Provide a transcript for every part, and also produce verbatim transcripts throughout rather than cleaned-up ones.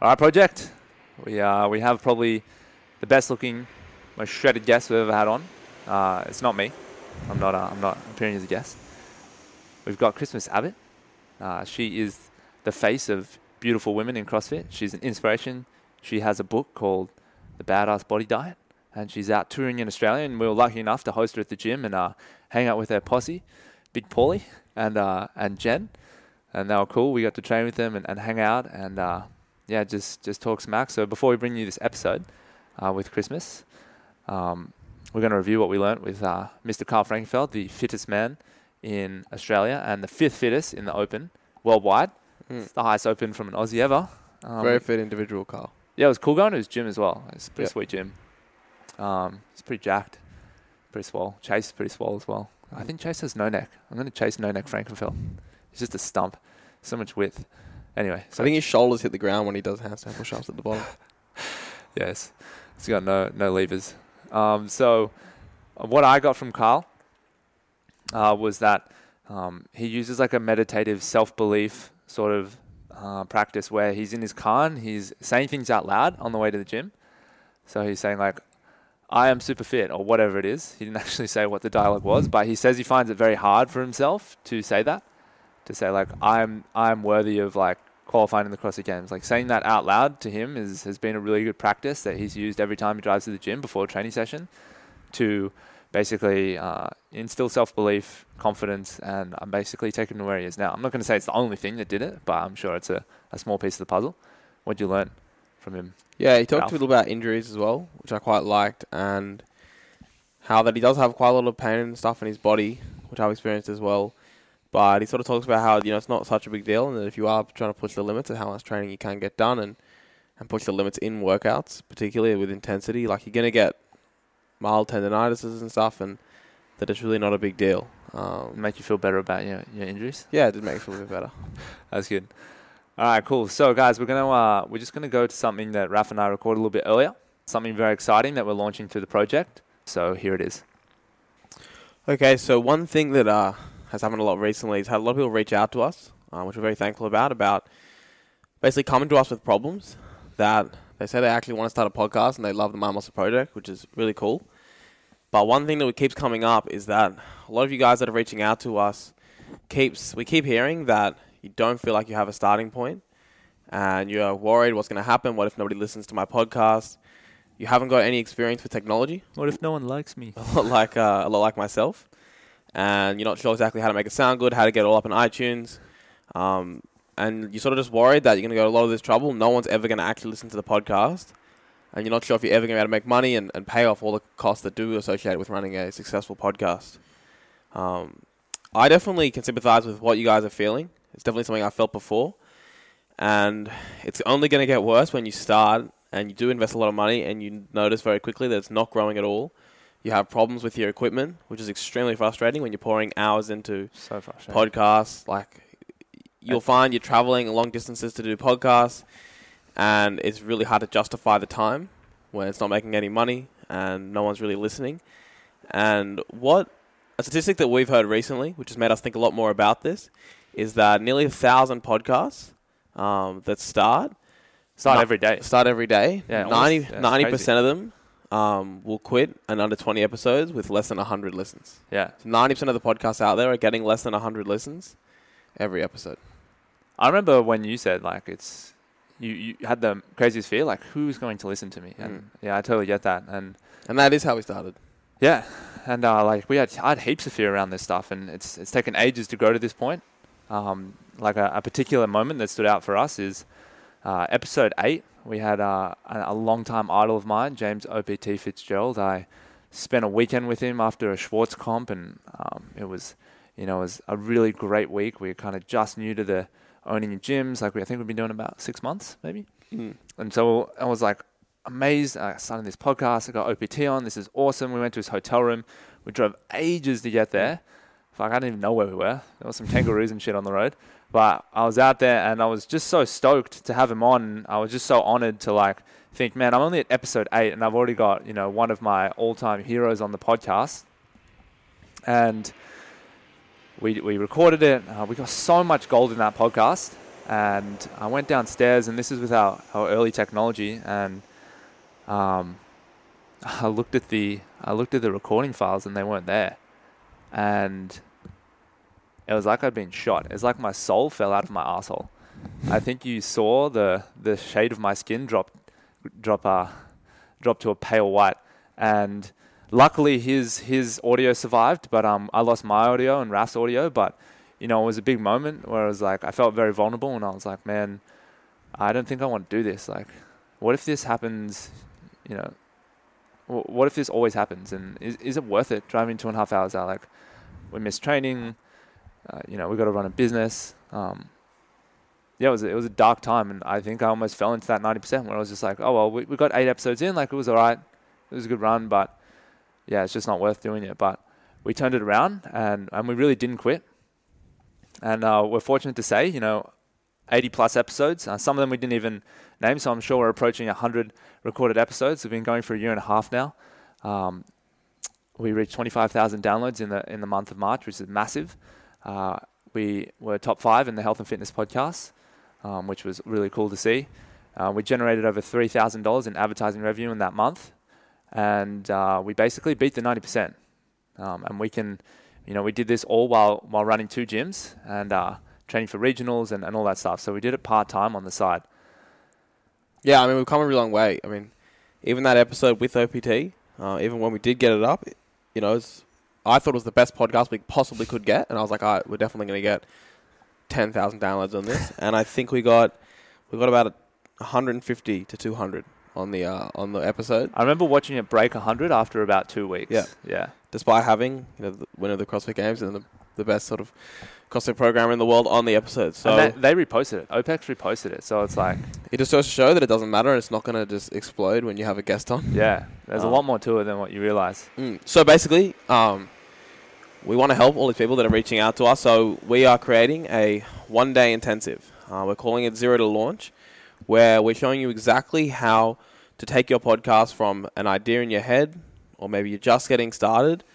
All right, project. We uh, we have probably the best looking, most shredded guest we've ever had on. Uh, it's not me. I'm not. Uh, I'm not appearing as a guest. We've got Christmas Abbott. Uh, she is the face of beautiful women in CrossFit. She's an inspiration. She has a book called The Badass Body Diet, and she's out touring in Australia. And we were lucky enough to host her at the gym and uh, hang out with her posse, Big Paulie and uh, and Jen, and they were cool. We got to train with them and, and hang out and uh, yeah, just just talk smack. So before we bring you this episode uh, with Christmas, um, we're going to review what we learnt with uh, Mister Carl Frankenfeld, the fittest man in Australia and the fifth fittest in the Open worldwide. Mm. It's the highest Open from an Aussie ever. Um, Very fit individual, Carl. Yeah, it was cool going to his gym as well. It's a pretty yep. sweet gym. Um, it's pretty jacked, pretty swole. Chase is pretty swole as well. I think Chase has no neck. I'm going to chase no neck Frankenfeld. He's just a stump. So much width. Anyway. So I think his shoulders hit the ground when he does handstand push-ups at the bottom. Yes. He's got no no levers. Um, so uh, what I got from Carl uh, was that um, he uses like a meditative self-belief sort of uh, practice where he's in his car and he's saying things out loud on the way to the gym. So he's saying like, I am super fit or whatever it is. He didn't actually say what the dialogue was, but he says he finds it very hard for himself to say that, to say like, I'm I'm worthy of like qualifying in the CrossFit Games. Like saying that out loud to him is has been a really good practice that he's used every time he drives to the gym before a training session to basically uh, instill self-belief, confidence, and I'm basically taking him where he is now. I'm not going to say it's the only thing that did it, but I'm sure it's a, a small piece of the puzzle. What'd you learn from him? Yeah, he talked Ralph? a little about injuries as well, which I quite liked, and how that he does have quite a lot of pain and stuff in his body, which I've experienced as well. But he sort of talks about how, you know, it's not such a big deal, and that if you are trying to push the limits of how much training you can get done and, and push the limits in workouts, particularly with intensity, like you're going to get mild tendinitis and stuff, and that it's really not a big deal. Um, Make you feel better about your, your injuries? Yeah, it did make me feel a bit better. That's good. All right, cool. So, guys, we're gonna uh, we're just gonna go to something that Raf and I recorded a little bit earlier. Something very exciting that we're launching through the project. So here it is. Okay, so one thing that uh, has happened a lot recently is had a lot of people reach out to us, uh, which we're very thankful about. About basically coming to us with problems that they say they actually want to start a podcast and they love the Mind Muscle Project, which is really cool. But one thing that keeps coming up is that a lot of you guys that are reaching out to us keeps we keep hearing that you don't feel like you have a starting point and you're worried what's going to happen. What if nobody listens to my podcast? You haven't got any experience with technology. What if no one likes me? A lot like, uh, a lot like myself. And you're not sure exactly how to make it sound good, how to get it all up on iTunes. Um, and you're sort of just worried that you're going to go to a lot of this trouble. No one's ever going to actually listen to the podcast. And you're not sure if you're ever going to be able to make money and, and pay off all the costs that do associate with running a successful podcast. Um, I definitely can sympathize with what you guys are feeling. It's definitely something I felt before. And it's only going to get worse when you start and you do invest a lot of money and you notice very quickly that it's not growing at all. You have problems with your equipment, which is extremely frustrating when you're pouring hours into so frustrating. podcasts. Like, you'll find you're traveling long distances to do podcasts, and it's really hard to justify the time when it's not making any money and no one's really listening. And what a statistic that we've heard recently, which has made us think a lot more about this, is that nearly a thousand podcasts um, that start Start every day. Start every day. Yeah, ninety, yeah, ninety percent of them um, will quit in under twenty episodes with less than one hundred listens. Yeah. So ninety percent of the podcasts out there are getting less than one hundred listens every episode. I remember when you said, like, it's... You, you had the craziest fear, like, who's going to listen to me? And Mm. yeah, I totally get that. And And that is how we started. yeah. And uh, like we had, I had heaps of fear around this stuff, and it's it's taken ages to grow to this point. Um, like a, a particular moment that stood out for us is uh, episode eight. We had uh, a, a long-time idol of mine, James O P T Fitzgerald. I spent a weekend with him after a Schwartz comp, and um, it was, you know, it was a really great week. We were kind of just new to the owning gyms. Like we, I think we've been doing about six months, maybe. Mm. And so I was like amazed. I started this podcast. I got O P T on. This is awesome. We went to his hotel room. We drove ages to get there. Like, I didn't even know where we were. There was some kangaroos and shit on the road. But I was out there and I was just so stoked to have him on. I was just so honored to like think, man, I'm only at episode eight and I've already got, you know, one of my all-time heroes on the podcast. And we we recorded it. Uh, we got so much gold in that podcast. and I went downstairs, and this is with our, our early technology, and um, I looked at the I looked at the recording files, and they weren't there, and it was like I'd been shot. It's like my soul fell out of my asshole. I think you saw the the shade of my skin drop drop uh, drop to a pale white, and luckily his his audio survived, but um I lost my audio and Raf's audio. But you know, it was a big moment where I was like, I felt very vulnerable, and I was like, man, I don't think I want to do this. Like, what if this happens? You know, w- what if this always happens? And is is it worth it driving two and a half hours out? Like, we missed training. Uh, you know, we got to run a business. Um, yeah, it was a, it was a dark time, and I think I almost fell into that ninety percent where I was just like, oh well, we we got eight episodes in, like it was alright, it was a good run, but yeah, it's just not worth doing it. But we turned it around, and and we really didn't quit, and uh, we're fortunate to say, you know, eighty plus episodes. Uh, some of them we didn't even name, so I'm sure we're approaching one hundred recorded episodes. We've been going for a year and a half now. Um, we reached twenty-five thousand downloads in the in the month of March, which is massive. Uh, we were top five in the health and fitness podcasts, um, which was really cool to see. Uh, we generated over three thousand dollars in advertising revenue in that month, and uh, we basically beat the ninety percent. Um, and we can, you know, we did this all while while running two gyms and uh, training for regionals and, and all that stuff. So we did it part-time on the side. Yeah, I mean, we've come a really long way. I mean, even that episode with O P T, uh, even when we did get it up, you know, it's, I thought it was the best podcast we possibly could get, and I was like, all right, we're definitely going to get ten thousand downloads on this. And I think we got we got about one hundred fifty to two hundred on the uh, on the episode. I remember watching it break one hundred after about two weeks. Yeah, yeah. Despite having, you know, the winner of the CrossFit Games and the, the best sort of CrossFit programmer in the world on the episode. So and they, they reposted it. OPEX reposted it. So it's like, it just goes to show that it doesn't matter, and it's not going to just explode when you have a guest on. Yeah, there's um, a lot more to it than what you realize. Mm. So basically, um, we want to help all these people that are reaching out to us. So we are creating a one-day intensive. Uh, we're calling it Zero to Launch, where we're showing you exactly how to take your podcast from an idea in your head, or maybe you're just getting started,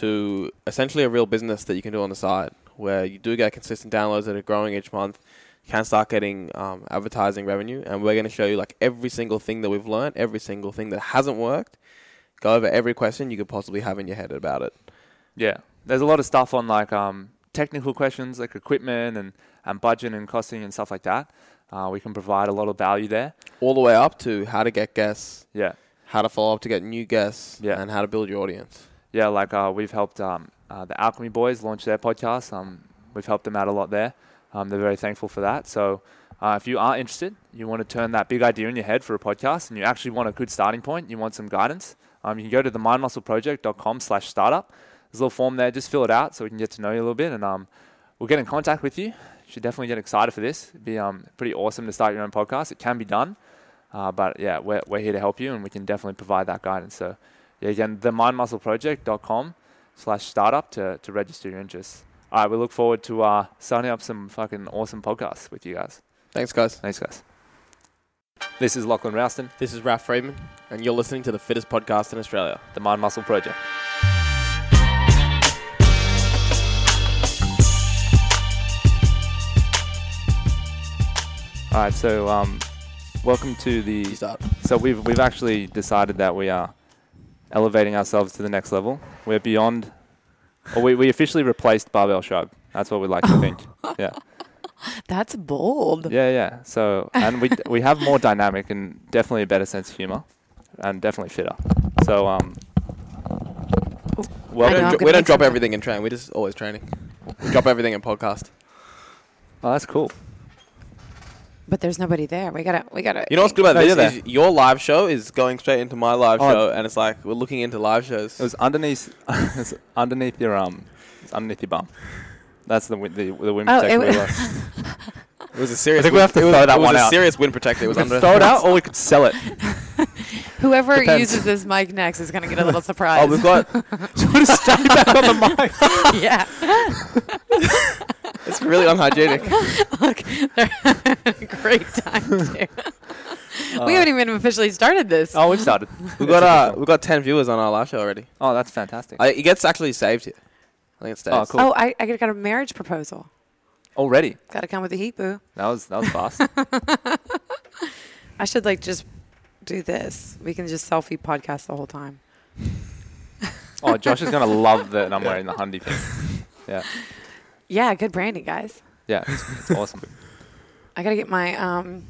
to essentially a real business that you can do on the side, where you do get consistent downloads that are growing each month. You can start getting um, advertising revenue, and we're going to show you like every single thing that we've learned, every single thing that hasn't worked, go over every question you could possibly have in your head about it. Yeah. There's a lot of stuff on like um, technical questions like equipment and, and budget and costing and stuff like that. Uh, we can provide a lot of value there. All the way up to how to get guests, yeah, how to follow up to get new guests, yeah, and how to build your audience. Yeah, like uh, we've helped um, uh, the Alchemy Boys launch their podcast. Um, we've helped them out a lot there. Um, they're very thankful for that. So uh, if you are interested, you want to turn that big idea in your head for a podcast, and you actually want a good starting point, you want some guidance, um, you can go to the mind muscle project dot com slash startup. There's a little form there. Just fill it out so we can get to know you a little bit, and um, we'll get in contact with you. You should definitely get excited for this. It'd be um, pretty awesome to start your own podcast. It can be done, uh, but yeah, we're we're here to help you, and we can definitely provide that guidance. So yeah, again, the mind muscle project dot com slash startup to to register your interest. All right, we look forward to uh, starting up some fucking awesome podcasts with you guys. Thanks, guys. Thanks, guys. This is Lachlan Rouston. This is Raf Friedman, and you're listening to the fittest podcast in Australia, the Mind Muscle Project. All right, so um, welcome to the. Start. So we've we've actually decided that we are elevating ourselves to the next level. We're beyond, or we, we officially replaced Barbell Shrug. That's what we like to think. Yeah. That's bold. Yeah, yeah. So and we we have more dynamic and definitely a better sense of humor, and definitely fitter. So um. Well, we don't, dr- we don't drop everything in training. We're just always training. We drop everything in podcast. Oh, that's cool. But there's nobody there. We gotta, we gotta. You know what's good about no, this is your live show is going straight into my live oh, show, and it's like we're looking into live shows. It was underneath, it was underneath your um, it's underneath your bum. That's the wi- the, the wind oh, protector. It, we lost. It was a serious. I think we have to throw was, that it was one a out. serious wind protector. It was we under. Could throw it out, or we could sell it. Whoever Depends. uses this mic next is gonna get a little surprise. Oh, we've got. Do you want to stay back on the mic? Yeah. It's really unhygienic. Look, they're having a great time too. Uh, we haven't even officially started this. Oh, we've started. We've got uh, we've got ten viewers on our live show already. Oh, that's fantastic. I, it gets actually saved here. I think it stays. Oh, cool. Oh, I, I got a marriage proposal. Already. Got to come with the heat, boo. That was that was fast. I should like just do this. We can just selfie podcast the whole time. Oh, Josh is gonna love that I'm wearing the Hundy thing. Yeah. Yeah, good branding, guys. Yeah, it's, it's awesome. I gotta get my um,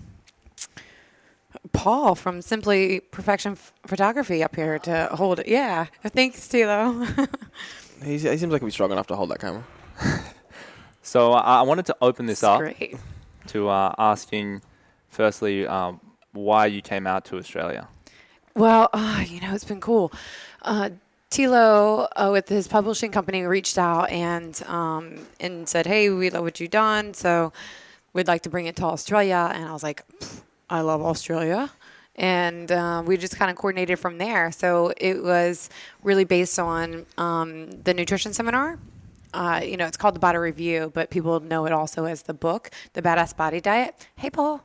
Paul from Simply Perfection F- Photography up here to hold it. Yeah, thanks, Tilo. He's, he seems like he's strong enough to hold that camera. So uh, I wanted to open this up Great. to uh, asking, firstly, um, why you came out to Australia. Well, uh, you know, it's been cool. Uh, Tilo, uh, with his publishing company, reached out and um, and said, "Hey, we love what you've done, so we'd like to bring it to Australia." And I was like, "I love Australia," and uh, we just kind of coordinated from there. So it was really based on um, the nutrition seminar. Uh, you know, it's called the Body Review, but people know it also as the book, The Badass Body Diet. Hey, Paul.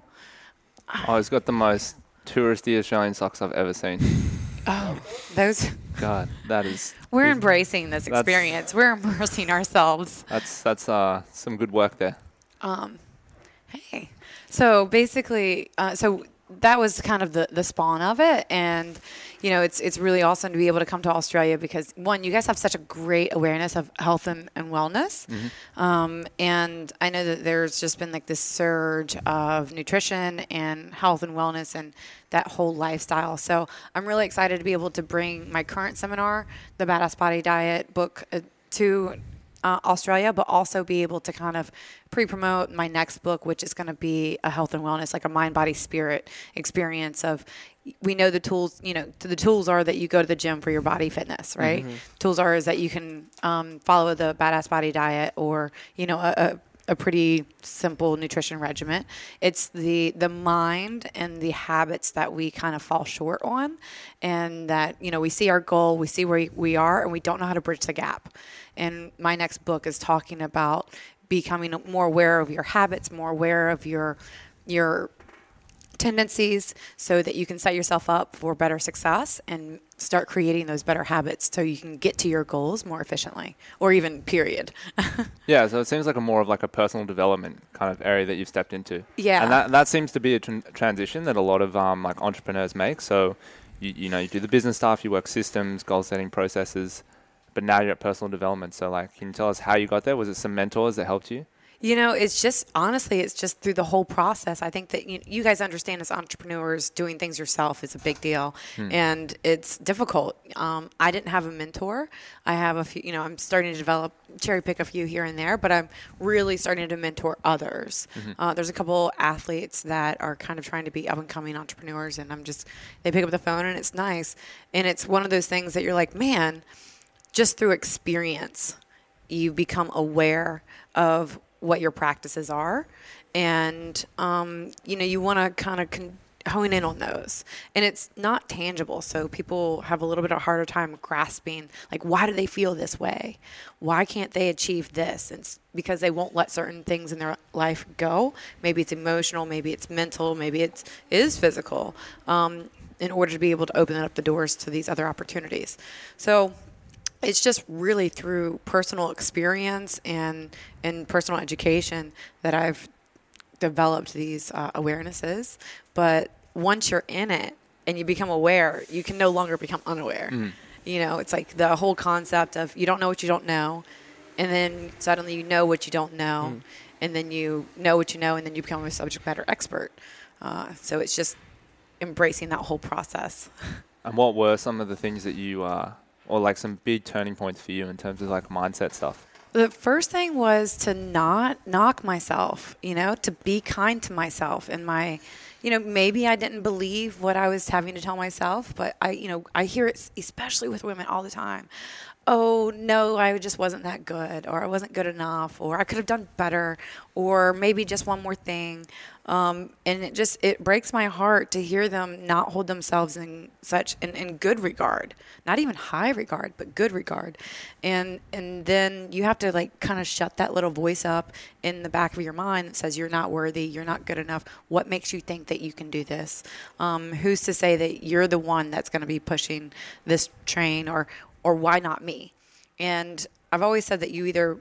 Oh, it's got the most touristy Australian socks I've ever seen. Oh, those. God, that is. We're embracing this That's- experience. We're immersing ourselves. That's that's uh some good work there. Um, hey, so basically, uh, so that was kind of the, the spawn of it, and you know, it's it's really awesome to be able to come to Australia because one, you guys have such a great awareness of health and, and wellness, Mm-hmm. um, and I know that there's just been like this surge of nutrition and health and wellness and that whole lifestyle. So I'm really excited to be able to bring my current seminar, the Badass Body Diet book, uh, to Uh, Australia, but also be able to kind of pre-promote my next book, which is going to be a health and wellness, like a mind, body, spirit experience of, we know the tools, you know, the tools are that you go to the gym for your body fitness, right? Mm-hmm. Tools are is that you can um, follow the Badass Body Diet or, you know, a, a a pretty simple nutrition regimen. It's the the mind and the habits that we kind of fall short on, and that, you know, we see our goal, we see where we are, and we don't know how to bridge the gap. And my next book is talking about becoming more aware of your habits, more aware of your your tendencies, so that you can set yourself up for better success and start creating those better habits so you can get to your goals more efficiently, or even period. Yeah, so it seems like a more of like a personal development kind of area that you've stepped into. Yeah. And that that seems to be a tran- transition that a lot of um, like entrepreneurs make. So you you know, you do the business stuff, you work systems, goal setting processes, but now you're at personal development. So like, can you tell us how you got there? Was it some mentors that helped you? You know, it's just, honestly, it's just through the whole process. I think that you, you guys understand as entrepreneurs, doing things yourself is a big deal. Hmm. And it's difficult. Um, I didn't have a mentor. I have a few, you know, I'm starting to develop, cherry pick a few here and there, but I'm really starting to mentor others. Mm-hmm. Uh, there's a couple athletes that are kind of trying to be up and coming entrepreneurs, and I'm just, they pick up the phone and it's nice. And it's one of those things that you're like, man, just through experience, you become aware of what your practices are, and um, you know, you want to kind of con- hone in on those. And it's not tangible, so people have a little bit of a harder time grasping, like, why do they feel this way? Why can't they achieve this? It's because they won't let certain things in their life go. Maybe it's emotional, maybe it's mental, maybe it's it is physical, um, in order to be able to open up the doors to these other opportunities. So it's just really through personal experience and and personal education that I've developed these uh, awarenesses. But once you're in it and you become aware, you can no longer become unaware. Mm. You know, it's like the whole concept of you don't know what you don't know, and then suddenly you know what you don't know, Mm. and then you know what you know, and then you become a subject matter expert. Uh, so it's just embracing that whole process. And what were some of the things that you, uh, or like some big turning points for you in terms of like mindset stuff? The first thing was to not knock myself, you know, to be kind to myself and my, you know, maybe I didn't believe what I was having to tell myself, but I, you know, I hear it, especially with women all the time. Oh, no, I just wasn't that good, or I wasn't good enough, or I could have done better, or maybe just one more thing. Um, and it just, it breaks my heart to hear them not hold themselves in such, in, in good regard, not even high regard, but good regard. And, and then you have to like kind of shut that little voice up in the back of your mind that says, you're not worthy, you're not good enough. What makes you think that you can do this? Um, who's to say that you're the one that's going to be pushing this train, or, or why not me? And I've always said that you either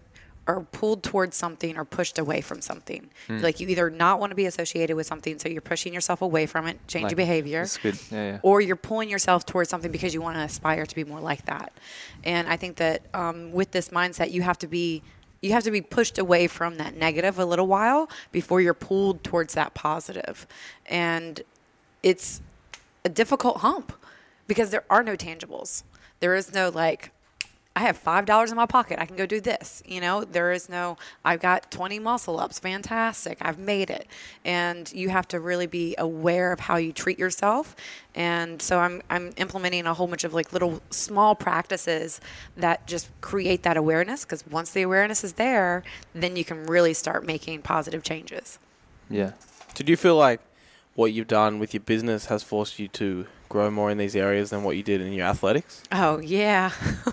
are pulled towards something or pushed away from something. Like you either not want to be associated with something, so you're pushing yourself away from it, change Like, your behavior, That's good. Yeah, yeah. or you're pulling yourself towards something because you want to aspire to be more like that. And I think that um, with this mindset, you have to be you have to be pushed away from that negative a little while before you're pulled towards that positive. And it's a difficult hump because there are no tangibles. There is no like, I have five dollars in my pocket. I can go do this. You know, there is no, I've got twenty muscle ups. Fantastic. I've made it. And you have to really be aware of how you treat yourself. And so I'm, I'm implementing a whole bunch of like little small practices that just create that awareness. Because once the awareness is there, then you can really start making positive changes. Yeah. Did you feel like what you've done with your business has forced you to grow more in these areas than what you did in your athletics? Oh yeah,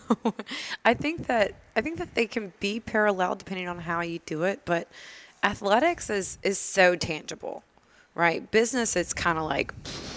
I think that I think that they can be parallel depending on how you do it. But athletics is is so tangible, right? Business, it's kind of like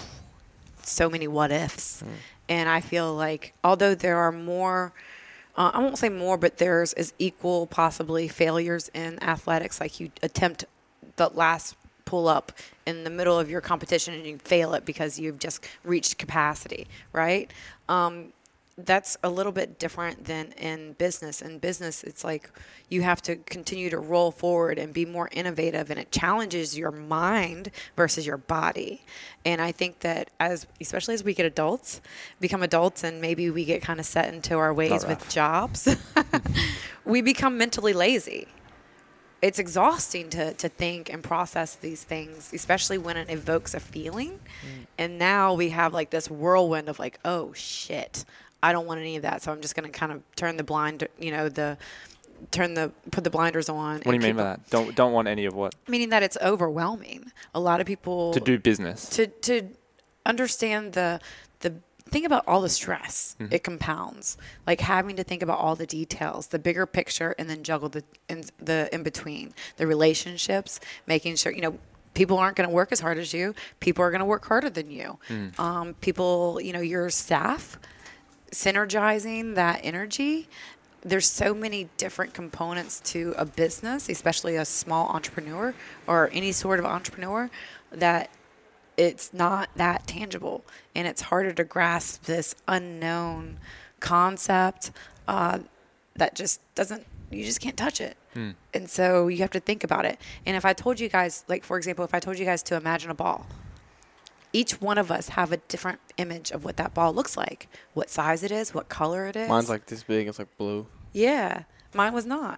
so many what ifs, mm. and I feel like although there are more, uh, I won't say more, but there's is equal possibly failures in athletics. Like you attempt the last pull up in the middle of your competition and you fail it because you've just reached capacity, right? Um, that's a little bit different than in business. In business, it's like you have to continue to roll forward and be more innovative, and it challenges your mind versus your body. And I think that as, especially as we get adults, become adults, and maybe we get kind of set into our ways with jobs, we become mentally lazy. It's exhausting to, to think and process these things, especially when it evokes a feeling. Mm. And now we have like this whirlwind of like, oh shit, I don't want any of that. So I'm just going to kind of turn the blind, you know, the turn the put the blinders on. What do you mean by that? Don't don't want any of what? Meaning that it's overwhelming. A lot of people to do business. To to understand the the think about all the stress mm-hmm. it compounds, like having to think about all the details, the bigger picture, and then juggle the in, the in between, the relationships, making sure, you know, people aren't going to work as hard as you. People are going to work harder than you. Mm. Um, people, you know, your staff, synergizing that energy. There's so many different components to a business, especially a small entrepreneur or any sort of entrepreneur, that it's not that tangible, and it's harder to grasp this unknown concept uh, that just doesn't, you just can't touch it. Hmm. And so you have to think about it. And if I told you guys, like, for example, if I told you guys to imagine a ball, each one of us have a different image of what that ball looks like, what size it is, what color it is. Mine's like this big. It's like blue. Yeah. Mine was not.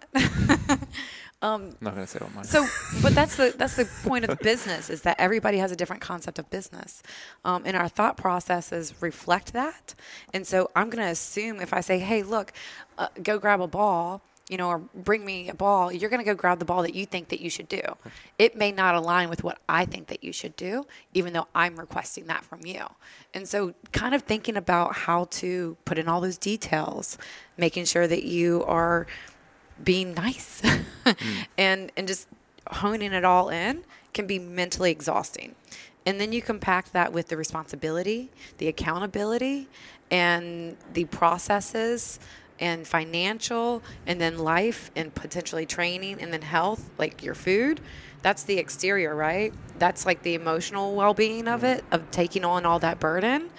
Um, I'm not going to say what mine. So, but that's the that's the point of business, is that everybody has a different concept of business, um, and our thought processes reflect that. And so, I'm going to assume if I say, "Hey, look, uh, go grab a ball," you know, or bring me a ball, you're going to go grab the ball that you think that you should do. It may not align with what I think that you should do, even though I'm requesting that from you. And so, kind of thinking about how to put in all those details, making sure that you are being nice mm. and and just honing it all in can be mentally exhausting. And then you compact that with the responsibility, the accountability, and the processes and financial, and then life and potentially training, and then health, like your food. That's the exterior, right? That's like the emotional well-being of it, of taking on all that burden.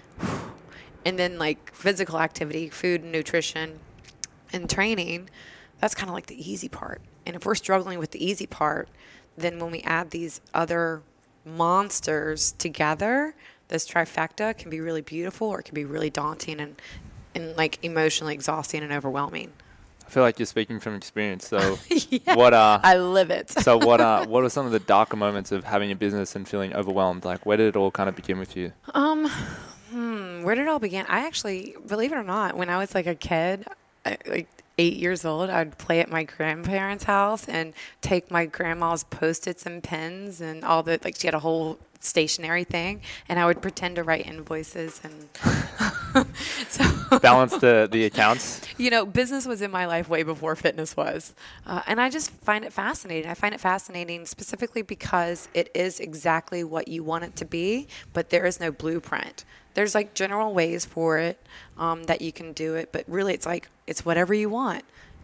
And then like physical activity, food and nutrition and training. That's kind of like the easy part. And if we're struggling with the easy part, then when we add these other monsters together, this trifecta can be really beautiful, or it can be really daunting and, and like emotionally exhausting and overwhelming. I feel like you're speaking from experience. So yeah, what uh I live it. so what uh what are some of the darker moments of having a business and feeling overwhelmed? Like, where did it all kind of begin with you? Um hmm, where did it all begin? I actually, believe it or not, when I was like a kid, I, like eight years old, I'd play at my grandparents' house and take my grandma's Post-its and pens and all the, like, she had a whole stationery thing, and I would pretend to write invoices and so balance the, the accounts. You know, business was in my life way before fitness was. Uh, and I just find it fascinating. I find it fascinating specifically because it is exactly what you want it to be, but there is no blueprint. There's like general ways for it um, that you can do it, but really it's like, it's whatever you want.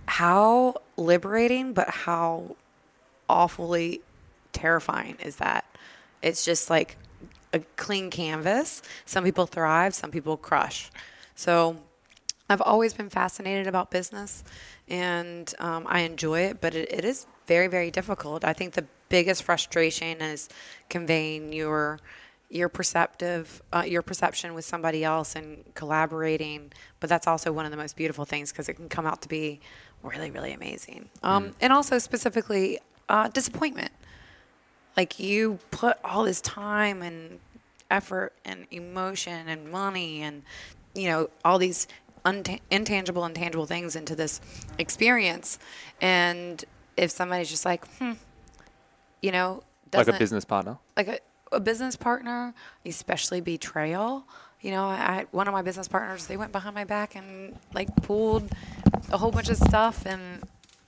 how liberating, but how awfully terrifying is that? It's just like a clean canvas. Some people thrive, some people crush. So I've always been fascinated about business, and um, I enjoy it, but it, it is very, very difficult. I think the biggest frustration is conveying your your perceptive uh, your perception with somebody else and collaborating. But that's also one of the most beautiful things because it can come out to be really, really amazing. Um, mm. And also specifically uh, disappointment. Like you put all this time and effort and emotion and money and, you know, all these unt- intangible and tangible things into this experience. And if somebody's just like, hmm, you know, like a business partner, like a, a business partner, especially betrayal. You know, I, I one of my business partners, they went behind my back and like pulled a whole bunch of stuff, and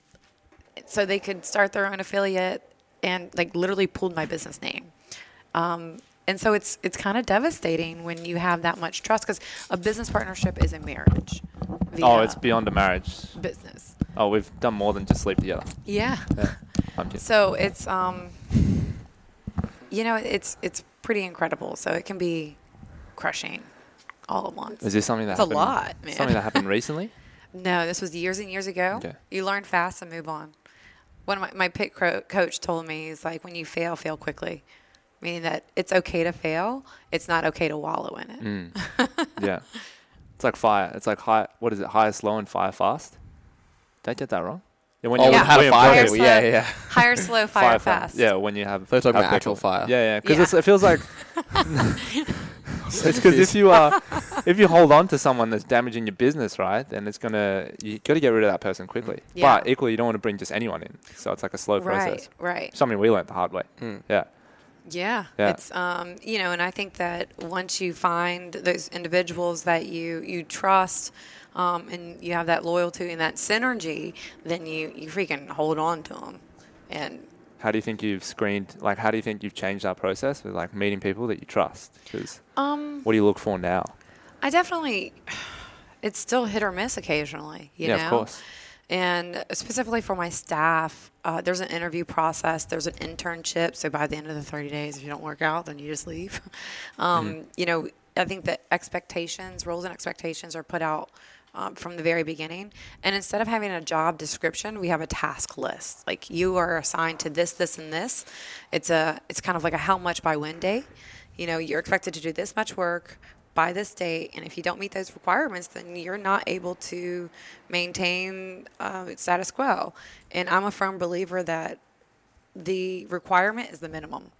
so they could start their own affiliate, and like literally pulled my business name. Um, and so it's it's kind of devastating when you have that much trust, because a business partnership is a marriage. Oh, it's beyond a marriage. Business. Oh, we've done more than just sleep together. Yeah. yeah. I'm kidding. So it's um, you know, it's it's pretty incredible. So it can be crushing all at once. Is this something that it's happened? a lot, man. Something that happened recently? No, this was years and years ago. Okay. You learn fast and move on. One of my, my pit cro- coach told me, he's like, when you fail, fail quickly. Meaning that it's okay to fail. It's not okay to wallow in it. Mm. Yeah. It's like fire. It's like high, what is it? Higher slow and fire fast? Did I get that wrong? Yeah, when oh, you yeah. How to fire people. Yeah, yeah. Higher slow, fire, fire fast. Yeah, when you have... They're talking about actual fire. Yeah, yeah. Because yeah. it feels like... It's because if you uh, if you hold on to someone that's damaging your business, right, then it's gonna you got to get rid of that person quickly. Yeah. But equally, you don't want to bring just anyone in, so it's like a slow process. Right, right. Something we learned the hard way. Mm. Yeah. Yeah, yeah. It's um, you know, and I think that once you find those individuals that you you trust, um, and you have that loyalty and that synergy, then you you freaking hold on to them, and. How do you think you've screened, like, how do you think you've changed that process with, like, meeting people that you trust? Because um, what do you look for now? I definitely, it's still hit or miss occasionally, you yeah, know? of course. And specifically for my staff, uh, there's an interview process. There's an internship. So by the end of the thirty days, if you don't work out, then you just leave. um, mm-hmm. You know, I think that expectations, roles and expectations are put out Um, from the very beginning. And instead of having a job description, we have a task list. Like you are assigned to this, this, and this. It's a, it's kind of like a how much by when day. You know, you're expected to do this much work by this date. And if you don't meet those requirements, then you're not able to maintain uh, status quo. And I'm a firm believer that the requirement is the minimum.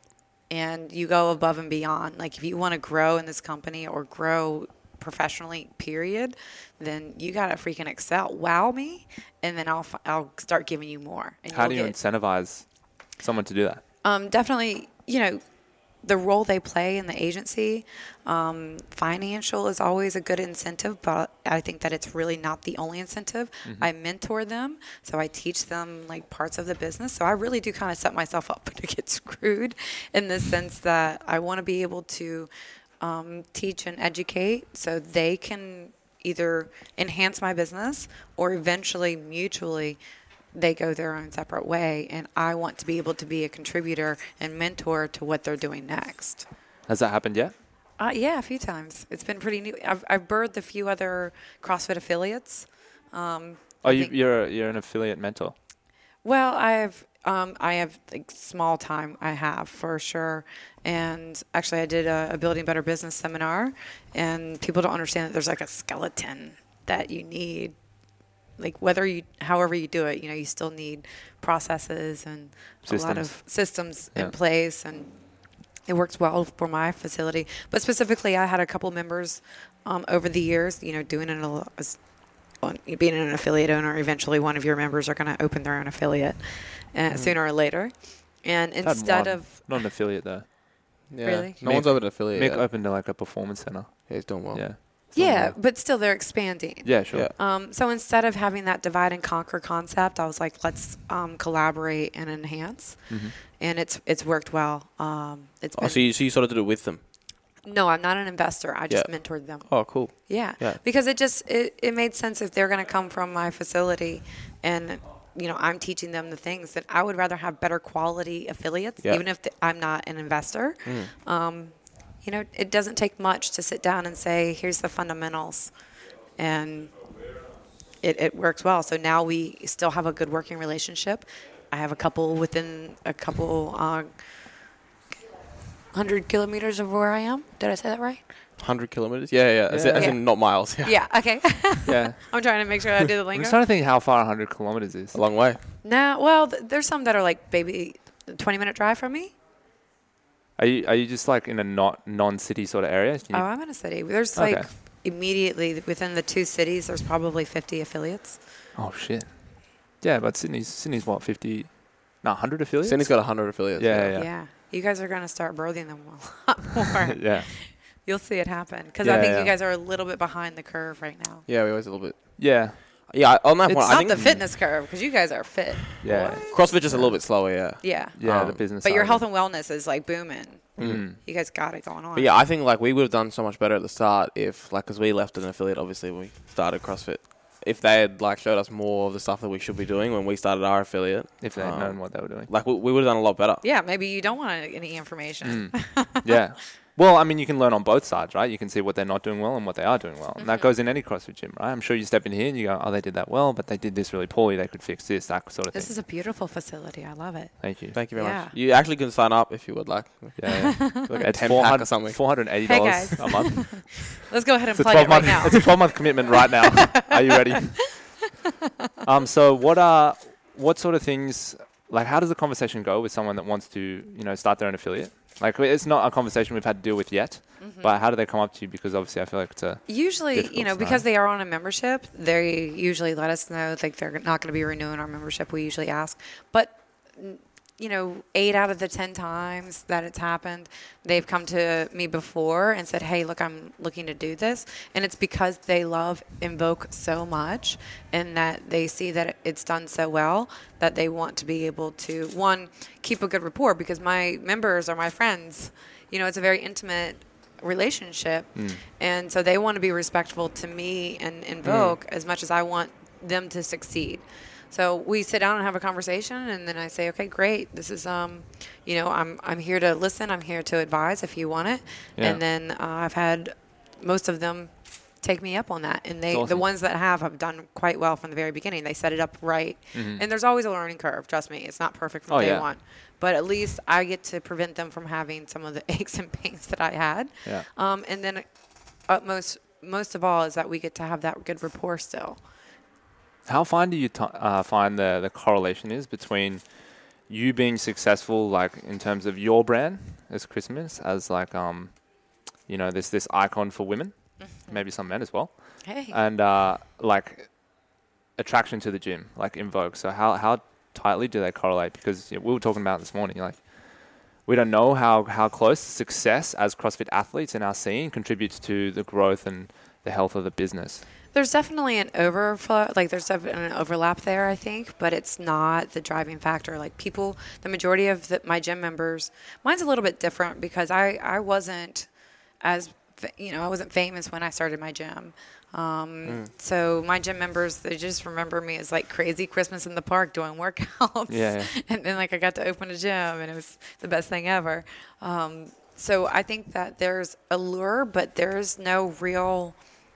And you go above and beyond. Like if you want to grow in this company or grow professionally, period, then you gotta freaking excel. Wow me, and then I'll I'll start giving you more. And how do you get, incentivize someone to do that? Um, definitely, you know, the role they play in the agency. Um, financial is always a good incentive, but I think that it's really not the only incentive. Mm-hmm. I mentor them, so I teach them like parts of the business. So I really do kind of set myself up to get screwed in the sense that I want to be able to. Um, teach and educate so they can either enhance my business or eventually mutually they go their own separate way, and I want to be able to be a contributor and mentor to what they're doing next. Has that happened yet? Uh, yeah, a few times. It's been pretty new. I've, I've birthed a few other CrossFit affiliates. Um, oh, you, you're you're an affiliate mentor? Well, I've um, I have like small time. I have for sure. And actually, I did a, a Building Better Business seminar, and people don't understand that there's like a skeleton that you need. Like whether you, however you do it, you know, you still need processes and systems. a lot of systems yeah. in place, and it works well for my facility. But specifically, I had a couple members um, over the years, you know, doing it as being an affiliate owner. Eventually, one of your members are going to open their own affiliate uh, mm. sooner or later. And instead of not an affiliate though. Yeah. Really? No Mick, one's opened an affiliate. Mick yet. opened to like a performance center. Yeah, he's doing well. Yeah. Yeah, well. But still they're expanding. Yeah, sure. Yeah. Um, so instead of having that divide and conquer concept, I was like, let's um, collaborate and enhance. Mm-hmm. And it's it's worked well. Um, it's oh, so you, so you sort of did it with them? No, I'm not an investor. I just Yeah. mentored them. Oh, cool. Yeah. Yeah. Because it just it, it made sense if they're going to come from my facility and you know, I'm teaching them the things that I would rather have better quality affiliates, Yeah. even if th- I'm not an investor. Mm. Um, you know, it doesn't take much to sit down and say, here's the fundamentals. And it, it works well. So now we still have a good working relationship. I have a couple within a couple uh, hundred kilometers of where I am. Did I say that right? one hundred kilometers? Yeah, yeah. As, Yeah. as Yeah. in not miles. Yeah. Yeah. Okay. Yeah. I'm trying to make sure I do the I'm lingo. just trying to think how far one hundred kilometers is. A long way. No, well, th- there's some that are like maybe twenty minute drive from me. Are you are you just like in a not non-city sort of area? Can Oh, you- I'm in a city. There's Okay. like immediately within the two cities, there's probably fifty affiliates. oh shit. Yeah, but Sydney's Sydney's what fifty? No, one hundred affiliates. Sydney's got one hundred affiliates. Yeah, Yeah. yeah. You guys are going to start birthing them a lot more. yeah. You'll see it happen. Because Yeah, I think yeah. you guys are a little bit behind the curve right now. Yeah, we always a little bit. Yeah. Yeah, I- on that It's one, I Not think the fitness curve, because you guys are fit. Yeah. CrossFit just a little bit slower, yeah. Yeah. Yeah, Um, the business. But your side health of and wellness is like booming. it. Mm. You guys got it going on. But yeah, I think like we would have done so much better at the start if, like, because we left an affiliate, obviously, when we started CrossFit. If they had like showed us more of the stuff that we should be doing when we started our affiliate, If they had um, known what they were doing. like we, we would have done a lot better. Yeah, maybe you don't want any information. Mm. yeah. Well, I mean, you can learn on both sides, right? You can see what they're not doing well and what they are doing well. And that Mhm. goes in any CrossFit gym, right? I'm sure you step in here and you go, oh, they did that well, but they did this really poorly. They could fix this, that sort of This thing. is a beautiful facility. I love it. Thank you. Thank you very Yeah. much. You actually can sign up if you would like. Yeah. yeah. Like a It's ten four pack hundred or something. four hundred eighty Hey, dollars guys. a month. Let's go ahead and It's a plug it twelve right month. now. It's a twelve month commitment right now. Are you ready? um. So what are what sort of things like? How does the conversation go with someone that wants to you know start their own affiliate? Like it's not a conversation we've had to deal with yet, Mhm. but how do they come up to you? Because obviously I feel like it's a Usually, difficult you know, scenario. because they are on a membership, they usually let us know like they're not going to be renewing our membership. We usually ask, but n- you know, eight out of the ten times that it's happened, they've come to me before and said, "Hey, look, I'm looking to do this," and it's because they love Invoke so much, and that they see that it's done so well that they want to be able to one keep a good rapport because my members are my friends. You know, it's a very intimate relationship. Mm. And so they want to be respectful to me and Invoke as much as I want them to succeed. So we sit down and have a conversation, and then I say, okay, great. This is, um, you know, I'm I'm here to listen. I'm here to advise if you want it. Yeah. And then uh, I've had most of them take me up on that, and they That's awesome. the ones that have have done quite well from the very beginning. They set it up right, Mhm. and there's always a learning curve. Trust me, it's not perfect from Oh, day yeah. one. But at least I get to prevent them from having some of the aches and pains that I had. yeah. Um, and then, utmost most of all, is that we get to have that good rapport still. How fine do you t- uh, find the the correlation is between you being successful, like in terms of your brand as Christmas, as like um, you know, this this icon for women, maybe some men as well, Hey. and uh, like attraction to the gym, like Invoke. So how how tightly do they correlate? Because you know, we were talking about this morning, like we don't know how how close success as CrossFit athletes in our scene contributes to the growth and the health of the business. There's definitely an overflow, like there's definitely an overlap there, I think, but it's not the driving factor. Like people, the majority of the, my gym members, mine's a little bit different because I, I wasn't as, fa- you know, I wasn't famous when I started my gym. Um, So my gym members, they just remember me as like crazy Christmas in the park doing workouts. Yeah, yeah. And then like I got to open a gym and it was the best thing ever. Um, so I think that there's a lure, but there's no real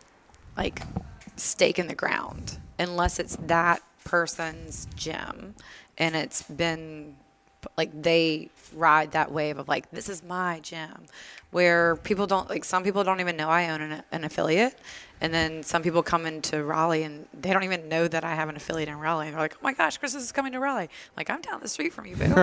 like stake in the ground unless it's that person's gym and it's been like they ride that wave of like this is my gym where people don't like some people don't even know I own an, an affiliate, and then some people come into Raleigh and they don't even know that I have an affiliate in Raleigh, and they're like, oh my gosh, Chris is coming to Raleigh. Like, I'm down the street from you, boo.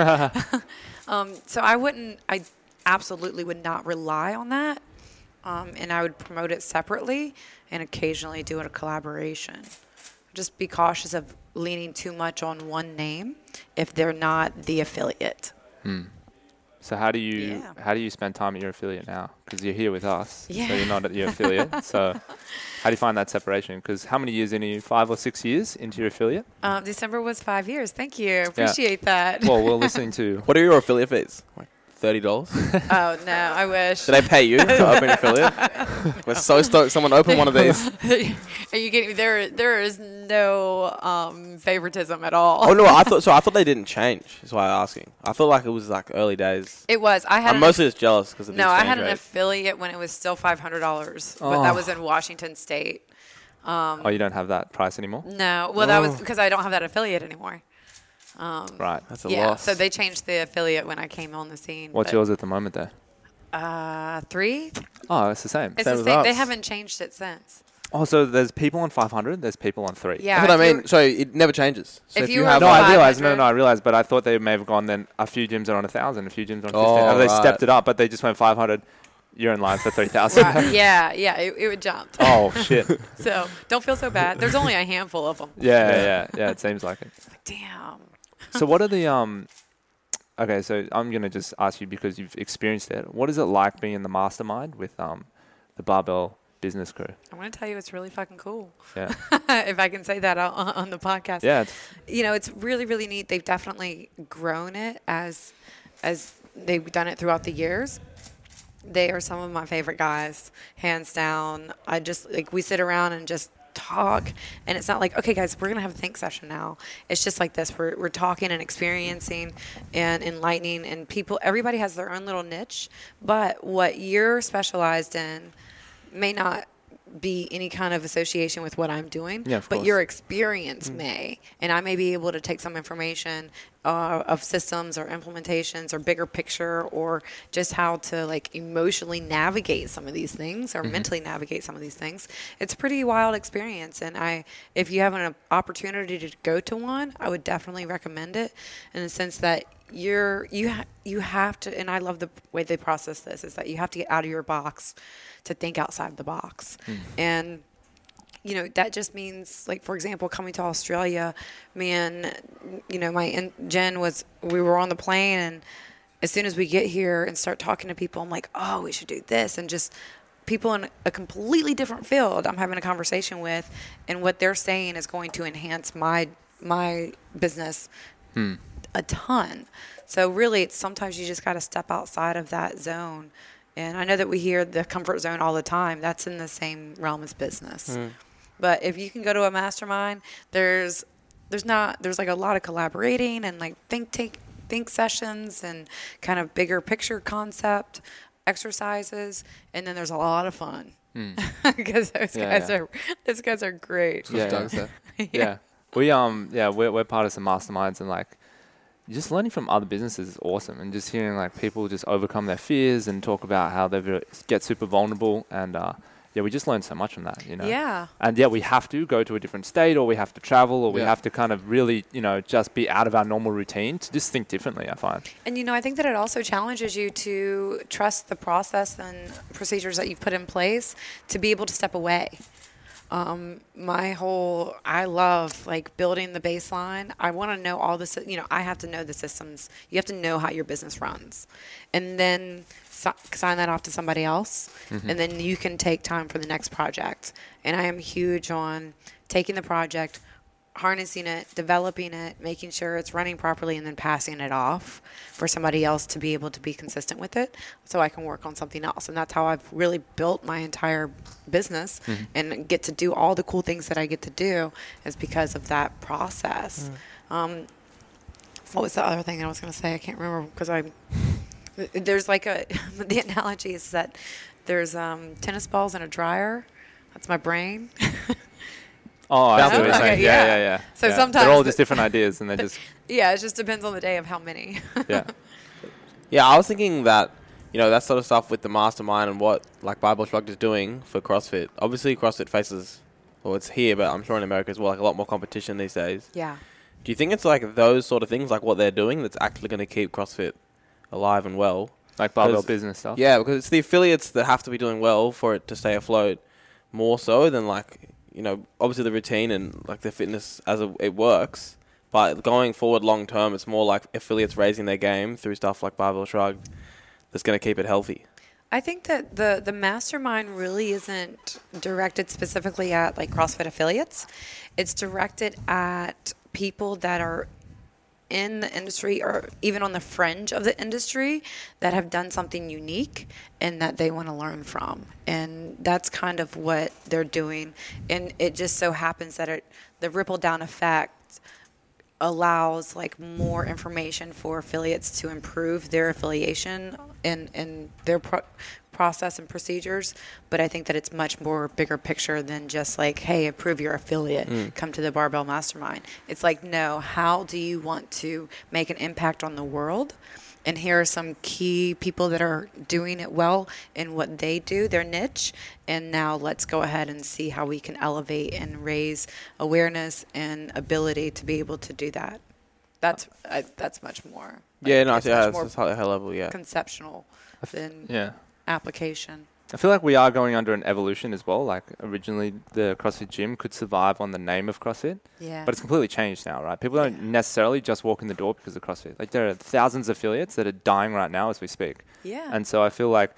um, so I wouldn't I absolutely would not rely on that. Um, and I would promote it separately and occasionally do a collaboration. Just be cautious of leaning too much on one name if they're not the affiliate. Hmm. So how do you Yeah. how do you spend time at your affiliate now? Because you're here with us, so Yeah. you're not at your affiliate. So how do you find that separation? Because how many years in are you? Five or six years into your affiliate? Um, December was five years. Thank you. Appreciate that. Well, we're listening to What are your affiliate fees? Like thirty dollars? Oh no, I wish. Did they pay you to open an affiliate? We're so stoked someone opened one of these. Are you kidding me? There, there is no um, favoritism at all. Oh no, I thought so. I thought they didn't change. That's why I'm asking. I felt like it was like early days. It was. I had I'm an mostly just jealous because of the no. I exchange had an rate. affiliate when it was still five hundred dollars, but that Oh. was in Washington State. Um, Oh, you don't have that price anymore? no, well, that was Oh. because I don't have that affiliate anymore. Um, Right. That's a yeah, loss. so they changed the affiliate when I came on the scene. What's but, yours at the moment, though? Uh, three. Oh, it's the same. It's Same the as same. They us. haven't changed it since. Oh, so there's people on five hundred, there's people on three. Yeah. That's what I if mean. you- So it never changes. So If if, you you were have, No, Five I realized. No, hundred. no, I realized, but I thought they may have gone. Then a few gyms are on a thousand, a few gyms are on fifteen. Oh, Oh, they right. stepped it up, but they just went five hundred. You're in line for three thousand. Right. Yeah, yeah, it, it would jump. Oh shit. So don't feel so bad. There's only a handful of them. Yeah, Yeah. yeah, yeah. It seems like it. Damn. So what are the um? Okay, so I'm gonna just ask you because you've experienced it. What is it like being in the mastermind with um, the Barbell Business Crew? I'm gonna tell you, it's really fucking cool. Yeah, If I can say that on, on the podcast. yeah. It's, You know, it's really, really neat. They've definitely grown it as as they've done it throughout the years. They are some of my favorite guys, hands down. I just like we sit around and just talk, and it's not like, okay, guys, we're gonna have a think session now. It's just like this. We're we're talking and experiencing and enlightening, and people. Everybody has their own little niche, but what you're specialized in may not be any kind of association with what I'm doing, Yeah, of but course. your experience may, and I may be able to take some information uh, of systems or implementations or bigger picture or just how to like emotionally navigate some of these things or mentally navigate some of these things. It's a pretty wild experience, and I, if you have an opportunity to go to one, I would definitely recommend it in the sense that you're you ha- you have to, and I love the way they process this, is that you have to get out of your box to think outside of the box. And you know, that just means, like, for example, coming to Australia, man, you know, my in, Jen was, we were on the plane, and as soon as we get here and start talking to people, I'm like, oh, we should do this, and just people in a completely different field I'm having a conversation with, and what they're saying is going to enhance my my business a ton. So really, it's sometimes you just got to step outside of that zone. And I know that we hear the comfort zone all the time. That's in the same realm as business. But if you can go to a mastermind, there's there's not there's like a lot of collaborating and like think take think sessions and kind of bigger picture concept exercises, and then there's a lot of fun because those Yeah, guys yeah. are those guys are great. Yeah, Doug said. yeah. We um yeah we're we're part of some masterminds, and like just learning from other businesses is awesome, and just hearing like people just overcome their fears and talk about how they ve- get super vulnerable, and uh, yeah, we just learn so much from that, you know. Yeah. And yeah, we have to go to a different state, or we have to travel, or we Yeah. have to kind of really, you know, just be out of our normal routine to just think differently, I find. And, you know, I think that it also challenges you to trust the process and procedures that you've put in place to be able to step away. Um, my whole, I love like building the baseline. I want to know all this, you know, I have to know the systems. You have to know how your business runs. And then si- sign that off to somebody else. And then you can take time for the next project. And I am huge on taking the project, harnessing it, developing it, making sure it's running properly, and then passing it off for somebody else to be able to be consistent with it so I can work on something else. And that's how I've really built my entire business and get to do all the cool things that I get to do is because of that process. Um, what was the other thing I was going to say? I can't remember because I there's like a the analogy is that there's um, tennis balls in a dryer. That's my brain. Oh, I That's see what you're okay, saying. yeah. Yeah, yeah, yeah. So yeah. sometimes they're all the- just different ideas, and they just Yeah, it just depends on the day of how many. yeah. Yeah, I was thinking that, you know, that sort of stuff with the mastermind and what like Bible Shrugged is doing for CrossFit. Obviously, CrossFit faces, well, it's here, but I'm sure in America as well, like a lot more competition these days. Yeah. Do you think it's like those sort of things, like what they're doing, that's actually going to keep CrossFit alive and well? Like barbell 'Cause- business stuff. Yeah, because it's the affiliates that have to be doing well for it to stay afloat, more so than like, you know, obviously the routine and like the fitness as a, it works. But going forward long term, it's more like affiliates raising their game through stuff like Barbell Shrugged that's going to keep it healthy. I think that the, the mastermind really isn't directed specifically at like CrossFit affiliates. It's directed at people that are in the industry or even on the fringe of the industry that have done something unique and that they want to learn from. And that's kind of what they're doing. And it just so happens that it, the ripple down effect allows like more information for affiliates to improve their affiliation and, and their pro- process and procedures. But I think that it's much more bigger picture than just like, hey, approve your affiliate, mm. come to the Barbell Mastermind. It's like, no, how do you want to make an impact on the world? And here are some key people that are doing it well in what they do, their niche. And now let's go ahead and see how we can elevate and raise awareness and ability to be able to do that. That's I, that's much more. Yeah, like, no, it's yeah, much it's more just high, high level, yeah. conceptual than Yeah. application. I feel like we are going under an evolution as well. Like originally the CrossFit gym could survive on the name of CrossFit, Yeah. but it's completely changed now, right? People don't Yeah. necessarily just walk in the door because of CrossFit. Like there are thousands of affiliates that are dying right now as we speak. Yeah. And so I feel like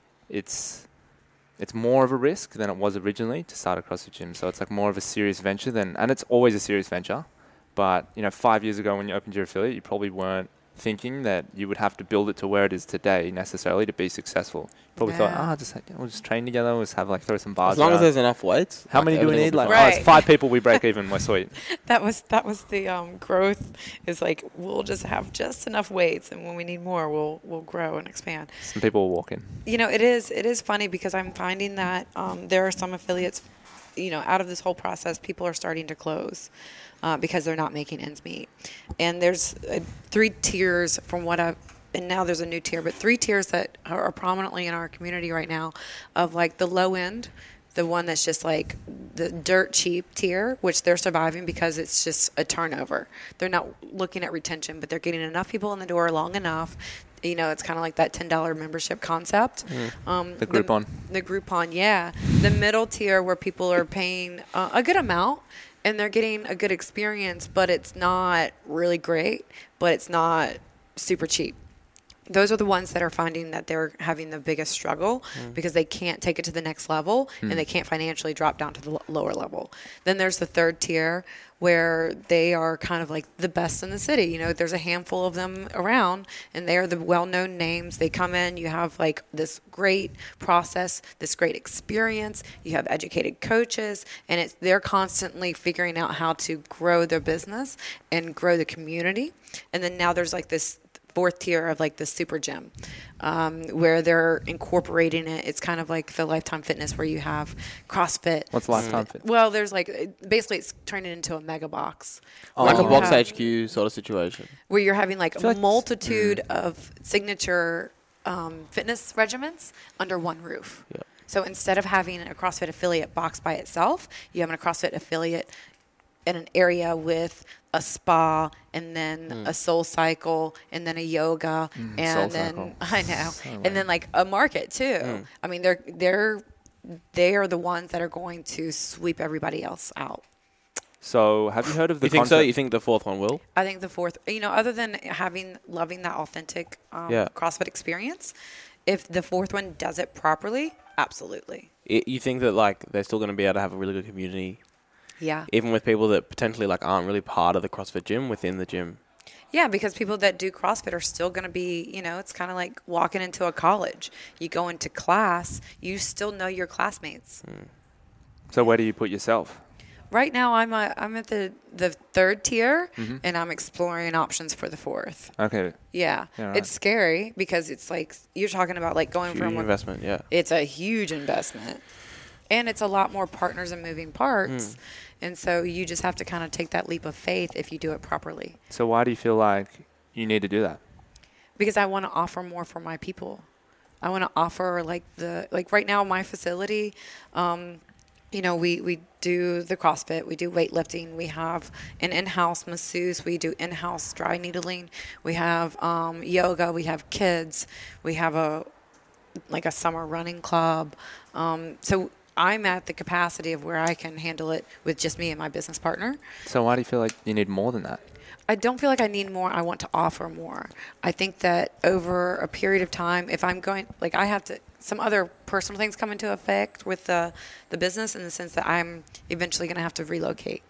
it's it's more of a risk than it was originally to start a CrossFit gym. So it's like more of a serious venture than, and it's always a serious venture. But, you know, five years ago when you opened your affiliate, you probably weren't thinking that you would have to build it to where it is today necessarily to be successful. Probably thought, Yeah. ah, just we'll just train together, we'll just have like throw some bars. As long around. as there's enough weights. How like, many do we everything need? will Like, be oh, fine. Right. it's five people, we break even, we're sweet. That was that was the um, growth. Is like we'll just have just enough weights, and when we need more, we'll we'll grow and expand. Some people will walk in. You know, it is it is funny because I'm finding that um, there are some affiliates, you know, out of this whole process, people are starting to close uh, because they're not making ends meet. And there's uh, three tiers from what I've, and now there's a new tier, but three tiers that are, are prominently in our community right now of like the low end, the one that's just like the dirt cheap tier, which they're surviving because it's just a turnover. They're not looking at retention, but they're getting enough people in the door long enough. You know, it's kind of like that ten dollars membership concept. Mm. Um, The Groupon. The, the Groupon, yeah. The middle tier where people are paying uh, a good amount and they're getting a good experience, but it's not really great, but it's not super cheap. Those are the ones that are finding that they're having the biggest struggle mm. because they can't take it to the next level mm. and they can't financially drop down to the l- lower level. Then there's the third tier where they are kind of like the best in the city. You know, there's a handful of them around and they are the well-known names. They come in, you have like this great process, this great experience. You have educated coaches and it's they're constantly figuring out how to grow their business and grow the community. And then now there's like this fourth tier of like the super gym um, where they're incorporating it. It's kind of like the Lifetime Fitness where you have CrossFit. What's Lifetime Fitness? Well, there's like basically it's turning into a mega box. Oh. Like a you box have- H Q sort of situation. where you're having like a feel like it's- multitude of signature um, fitness regimens under one roof. Yeah. So instead of having a CrossFit affiliate box by itself, you have a CrossFit affiliate in an area with a spa and then Mm. a soul cycle and then a yoga Mm, and Soul then Cycle. I know So and lame. then like a market too. Mm. I mean they're they're they are the ones that are going to sweep everybody else out. So have you heard of the You think so? concept- You think the fourth one will? I think the fourth, you know, other than having loving that authentic um, Yeah. CrossFit experience, if the fourth one does it properly, absolutely. I you think that like they're still going to be able to have a really good community, Yeah. even with people that potentially like aren't really part of the CrossFit gym within the gym? Yeah, because people that do CrossFit are still going to be, you know, it's kind of like walking into a college. You go into class, you still know your classmates. So where do you put yourself? Right now, I'm a, I'm at the, the third tier, Mm-hmm. and I'm exploring options for the fourth. Okay. Yeah, Yeah, right. it's scary because it's like you're talking about like going Huge from a, investment, yeah. it's a huge investment, and it's a lot more partners and moving parts, and so you just have to kind of take that leap of faith if you do it properly. So why do you feel like you need to do that? Because I want to offer more for my people. I want to offer like the like right now my facility. Um, You know, we, we do the CrossFit, we do weightlifting, we have an in-house masseuse, we do in-house dry needling, we have um, yoga, we have kids, we have a like a summer running club. Um, so I'm at the capacity of where I can handle it with just me and my business partner. So why do you feel like you need more than that? I don't feel like I need more. I want to offer more. I think that over a period of time, if I'm going, like I have to, some other personal things come into effect with the, the business in the sense that I'm eventually going to have to relocate.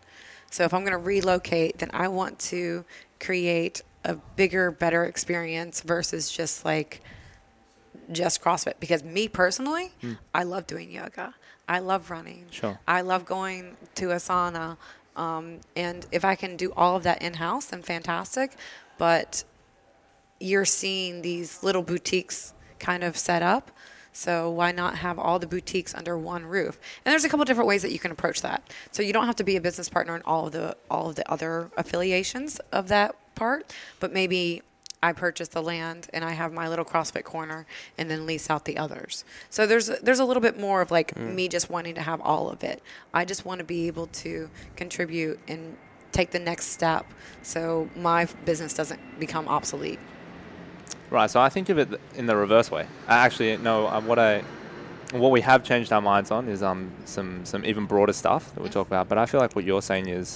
So if I'm going to relocate, then I want to create a bigger, better experience versus just like just CrossFit. Because me personally, Mm. I love doing yoga. I love running. Sure. I love going to a sauna. Um, and if I can do all of that in-house, then fantastic. But you're seeing these little boutiques kind of set up. So why not have all the boutiques under one roof? And there's a couple different ways that you can approach that. So you don't have to be a business partner in all of the all of the other affiliations of that part, but maybe I purchase the land and I have my little CrossFit corner and then lease out the others. So there's there's a little bit more of like mm. me just wanting to have all of it. I just want to be able to contribute and take the next step so my business doesn't become obsolete. Right, so I think of it in the reverse way. I actually, no, uh, what I, what we have changed our minds on is um some some even broader stuff that we talk about. But I feel like what you're saying is,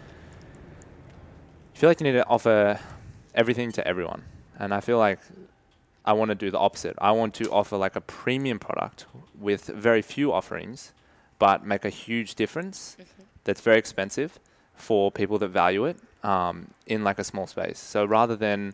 you feel like you need to offer everything to everyone, and I feel like I want to do the opposite. I want to offer like a premium product with very few offerings, but make a huge difference. Mm-hmm. That's very expensive for people that value it um, in like a small space. So rather than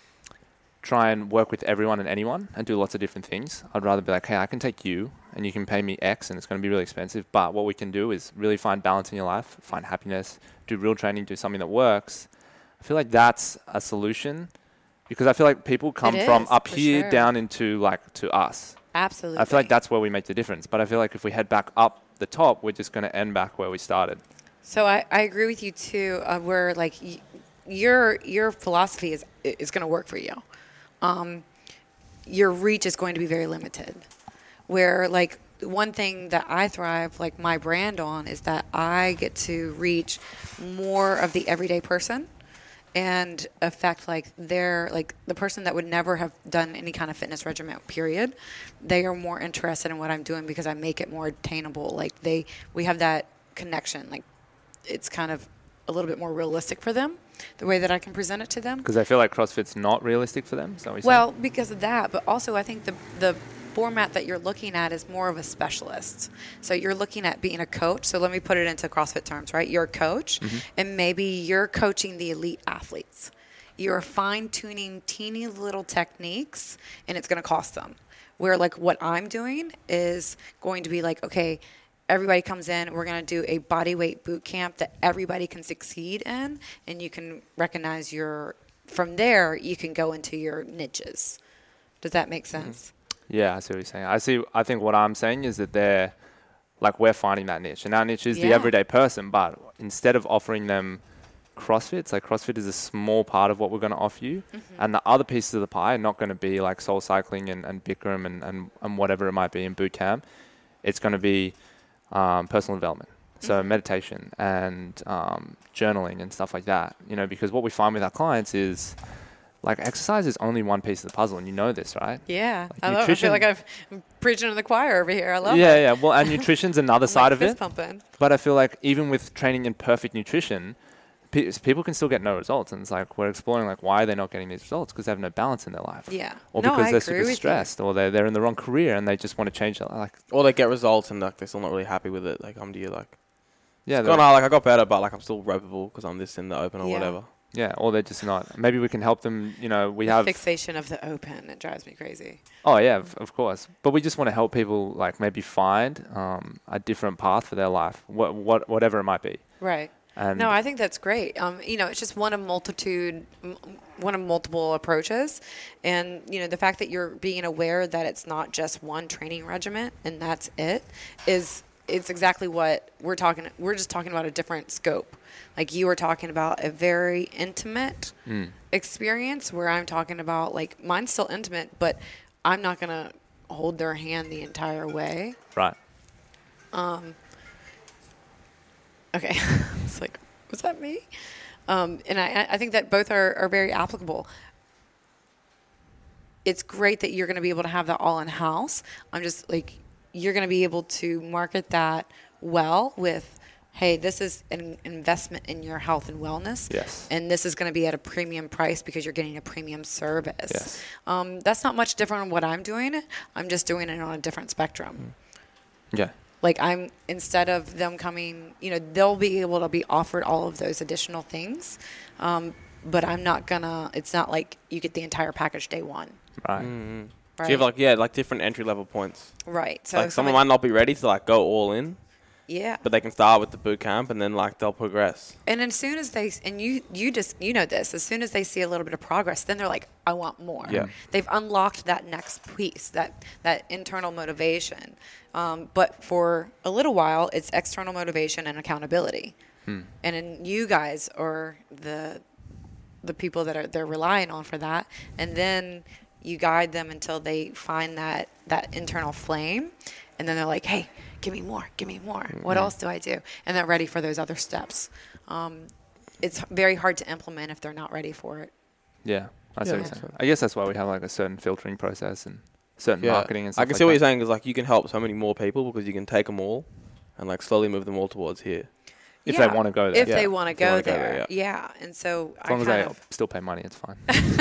try and work with everyone and anyone and do lots of different things, I'd rather be like, hey, I can take you and you can pay me X and it's going to be really expensive. But what we can do is really find balance in your life, find happiness, do real training, do something that works. I feel like that's a solution because I feel like people come It from is, up for here sure. down into like to us. Absolutely. I feel like that's where we make the difference. But I feel like if we head back up the top, we're just going to end back where we started. So I, I agree with you too, uh, where like y- your your philosophy is is going to work for you. Um, your reach is going to be very limited. Where like one thing that I thrive, like my brand on, is that I get to reach more of the everyday person and affect like their like the person that would never have done any kind of fitness regimen period. They are more interested in what I'm doing because I make it more attainable. Like they we have that connection. Like it's kind of a little bit more realistic for them, the way that I can present it to them. Because I feel like CrossFit's not realistic for them. Is that what you're Well, saying? because of that, but also I think the the format that you're looking at is more of a specialist. So you're looking at being a coach. So let me put it into CrossFit terms, right? You're a coach, mm-hmm. and maybe you're coaching the elite athletes. You're fine-tuning teeny little techniques, and it's going to cost them. Where like what I'm doing is going to be like, okay, everybody comes in, we're going to do a body weight boot camp that everybody can succeed in, and you can recognize your, from there, you can go into your niches. Does that make sense? Mm-hmm. Yeah, I see what you're saying. I see. I think what I'm saying is that they're, like we're finding that niche. And our niche is Yeah. the everyday person, but instead of offering them CrossFit, it's like CrossFit is a small part of what we're going to offer you. Mm-hmm. And the other pieces of the pie are not going to be like soul cycling and, and Bikram and, and, and whatever it might be in boot camp. It's going to be um, personal development. So mm-hmm. meditation and um, journaling and stuff like that, you know, because what we find with our clients is like exercise is only one piece of the puzzle, and you know this, right? Yeah, like I love it. I feel like I've, I'm preaching to the choir over here. I love yeah, it. Yeah, yeah. Well, and nutrition's another side like of fist it. Pumping. But I feel like even with training in perfect nutrition, pe- people can still get no results. And it's like we're exploring like why are they not getting these results? Because they have no balance in their life. Yeah. Or no, because I they're agree super with stressed, you. or they're they're in the wrong career and they just want to change their like. Or they get results and like they're still not really happy with it. Like I'm to you like. Yeah. It's gone, oh, like I got better, but like I'm still ropeable because I'm this in the open or Yeah. whatever. Yeah, or they're just not. Maybe we can help them. You know, we the have fixation of the open. It drives me crazy. Oh yeah, of, of course. But we just want to help people like maybe find um, a different path for their life, what what whatever it might be. Right. And no, I think that's great. Um, you know, it's just one of multitude, m- one of multiple approaches, and you know, the fact that you're being aware that it's not just one training regimen and that's it is it's exactly what we're talking. We're just talking about a different scope. Like you were talking about a very intimate mm. experience, where I'm talking about like mine's still intimate, but I'm not gonna hold their hand the entire way. Right. Um. Okay. It's like, was that me? Um, and I, I think that both are, are very applicable. It's great that you're going to be able to have that all in house. I'm just like, you're going to be able to market that well with, hey, this is an investment in your health and wellness. Yes. And this is going to be at a premium price because you're getting a premium service. Yes. Um, that's not much different than what I'm doing. I'm just doing it on a different spectrum. Yeah. Like I'm, instead of them coming, you know, they'll be able to be offered all of those additional things. Um, but I'm not gonna, it's not like you get the entire package day one. Right. Mm-hmm. Right. So you have like yeah, like different entry level points. Right. So like if someone somebody- might not be ready to like go all in, yeah. but they can start with the boot camp and then like they'll progress. And as soon as they, and you, you just, you know this, as soon as they see a little bit of progress, then they're like, I want more. Yeah. They've unlocked that next piece, that, that internal motivation. Um, but for a little while, it's external motivation and accountability. Hmm. And then you guys are the, the people that are, they're relying on for that. And then you guide them until they find that, that internal flame. And then they're like, hey, give me more, give me more. Mm-hmm. What else do I do? And they're ready for those other steps. Um, it's very hard to implement if they're not ready for it. Yeah. I see Yeah. what you're saying. I guess that's why we have like a certain filtering process and certain Yeah. marketing and stuff I can like see what that. you're saying is like you can help so many more people because you can take them all and like slowly move them all towards here. If Yeah, they want to go there. If Yeah, they want to if they go wanna go there. there, yeah. And so As long I as kind they of, still pay money, it's fine.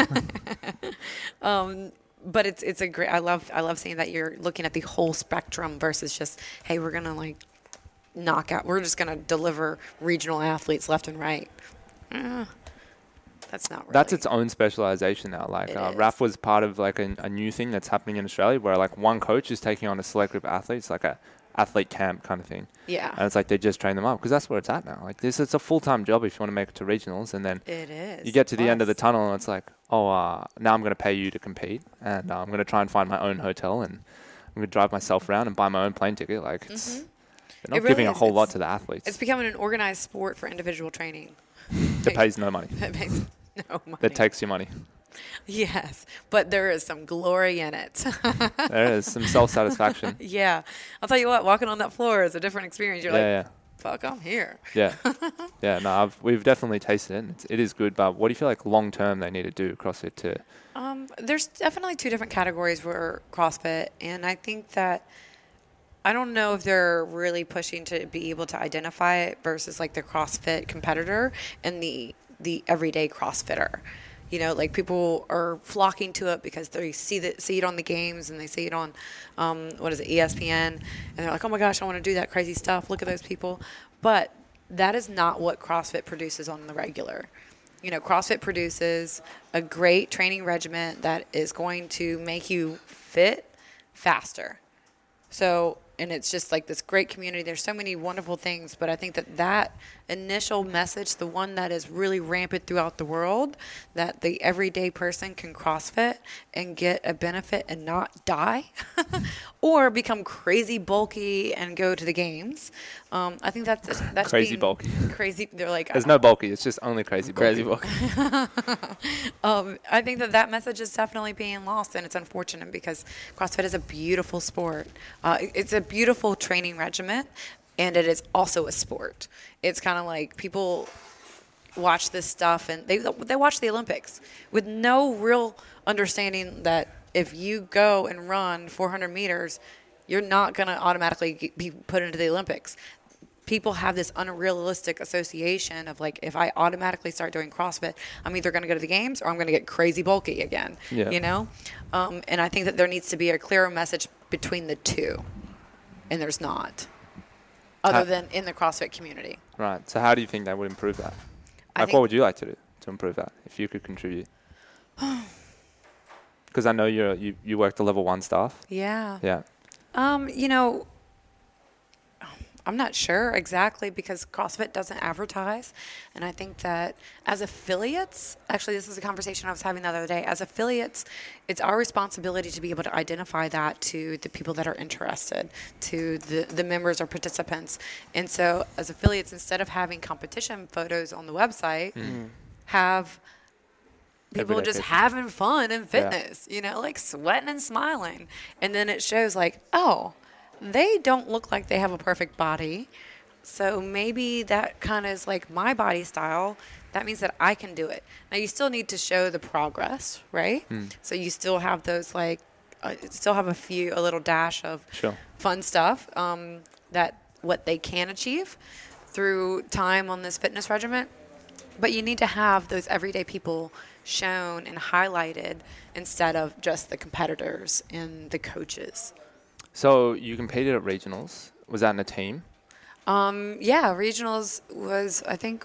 um, but it's it's a great. I love I love seeing that you're looking at the whole spectrum versus just, hey, we're gonna like knock out. We're just gonna deliver regional athletes left and right. Uh, that's not really. That's its own specialization now. Like It uh, is. R A F was part of like a, a new thing that's happening in Australia where like one coach is taking on a select group of athletes, like a athlete camp kind of thing. Yeah. And it's like they just train them up because that's where it's at now. Like this, it's a full-time job if you want to make it to regionals, and then It is. you get to the end of the Plus. tunnel and it's like, oh, uh, now I'm going to pay you to compete, and uh, I'm going to try and find my own hotel, and I'm going to drive myself around and buy my own plane ticket. Like it's, Mhm. they're It not really giving a is. whole lot It's- to the athletes. It's becoming an organized sport for individual training. That pays no money. That makes no money. That takes your money. Yes, but there is some glory in it. There is some self-satisfaction. Yeah. I'll tell you what, walking on that floor is a different experience. You're Yeah, like, fuck, I'm here. yeah, yeah, yeah. No, I've, we've definitely tasted it. And it's, it is good, but what do you feel like long term they need to do CrossFit to? Um, there's definitely two different categories for CrossFit, and I think that I don't know if they're really pushing to be able to identify it versus like the CrossFit competitor and the the everyday CrossFitter. You know, like people are flocking to it because they see that see it on the games and they see it on um, what is it, E S P N, and they're like, oh my gosh, I want to do that crazy stuff. Look at those people, but that is not what CrossFit produces on the regular. You know, CrossFit produces a great training regimen that is going to make you fit faster. So, and it's just like this great community. There's so many wonderful things, but I think that that initial message, the one that is really rampant throughout the world, that the everyday person can CrossFit and get a benefit and not die or become crazy bulky and go to the games. Um, I think that's, that's Crazy being bulky. Crazy. They're like, There's no bulky. It's just only crazy. Crazy bulky. book. Um, I think that that message is definitely being lost, and it's unfortunate because CrossFit is a beautiful sport. Uh, it- it's a beautiful training regimen, and it is also a sport. It's kind of like people watch this stuff, and they they watch the Olympics with no real understanding that if you go and run four hundred meters, you're not going to automatically get- be put into the Olympics. People have this unrealistic association of like, if I automatically start doing CrossFit, I'm either going to go to the games or I'm going to get crazy bulky again. Yeah. You know, um, and I think that there needs to be a clearer message between the two, and there's not, other Ha- than in the CrossFit community. Right. So how do you think that would improve that? I Like, think- what would you like to do to improve that if you could contribute? Because I know you're, you you work the level one staff. Yeah. Yeah. Um, you know, I'm not sure exactly because CrossFit doesn't advertise. And I think that as affiliates, actually, this is a conversation I was having the other day. As affiliates, it's our responsibility to be able to identify that to the people that are interested, to the, the members or participants. And so as affiliates, instead of having competition photos on the website, have people Everyday just pictures. having fun in fitness, you know, like sweating and smiling. And then it shows like, oh, they don't look like they have a perfect body. So maybe that kind of is like my body style. That means that I can do it. Now you still need to show the progress, right? So you still have those like, uh, still have a few, a little dash of Sure. fun stuff um, that what they can achieve through time on this fitness regimen. But you need to have those everyday people shown and highlighted instead of just the competitors and the coaches. So you competed at regionals. was that in a team? Um, yeah, regionals was I think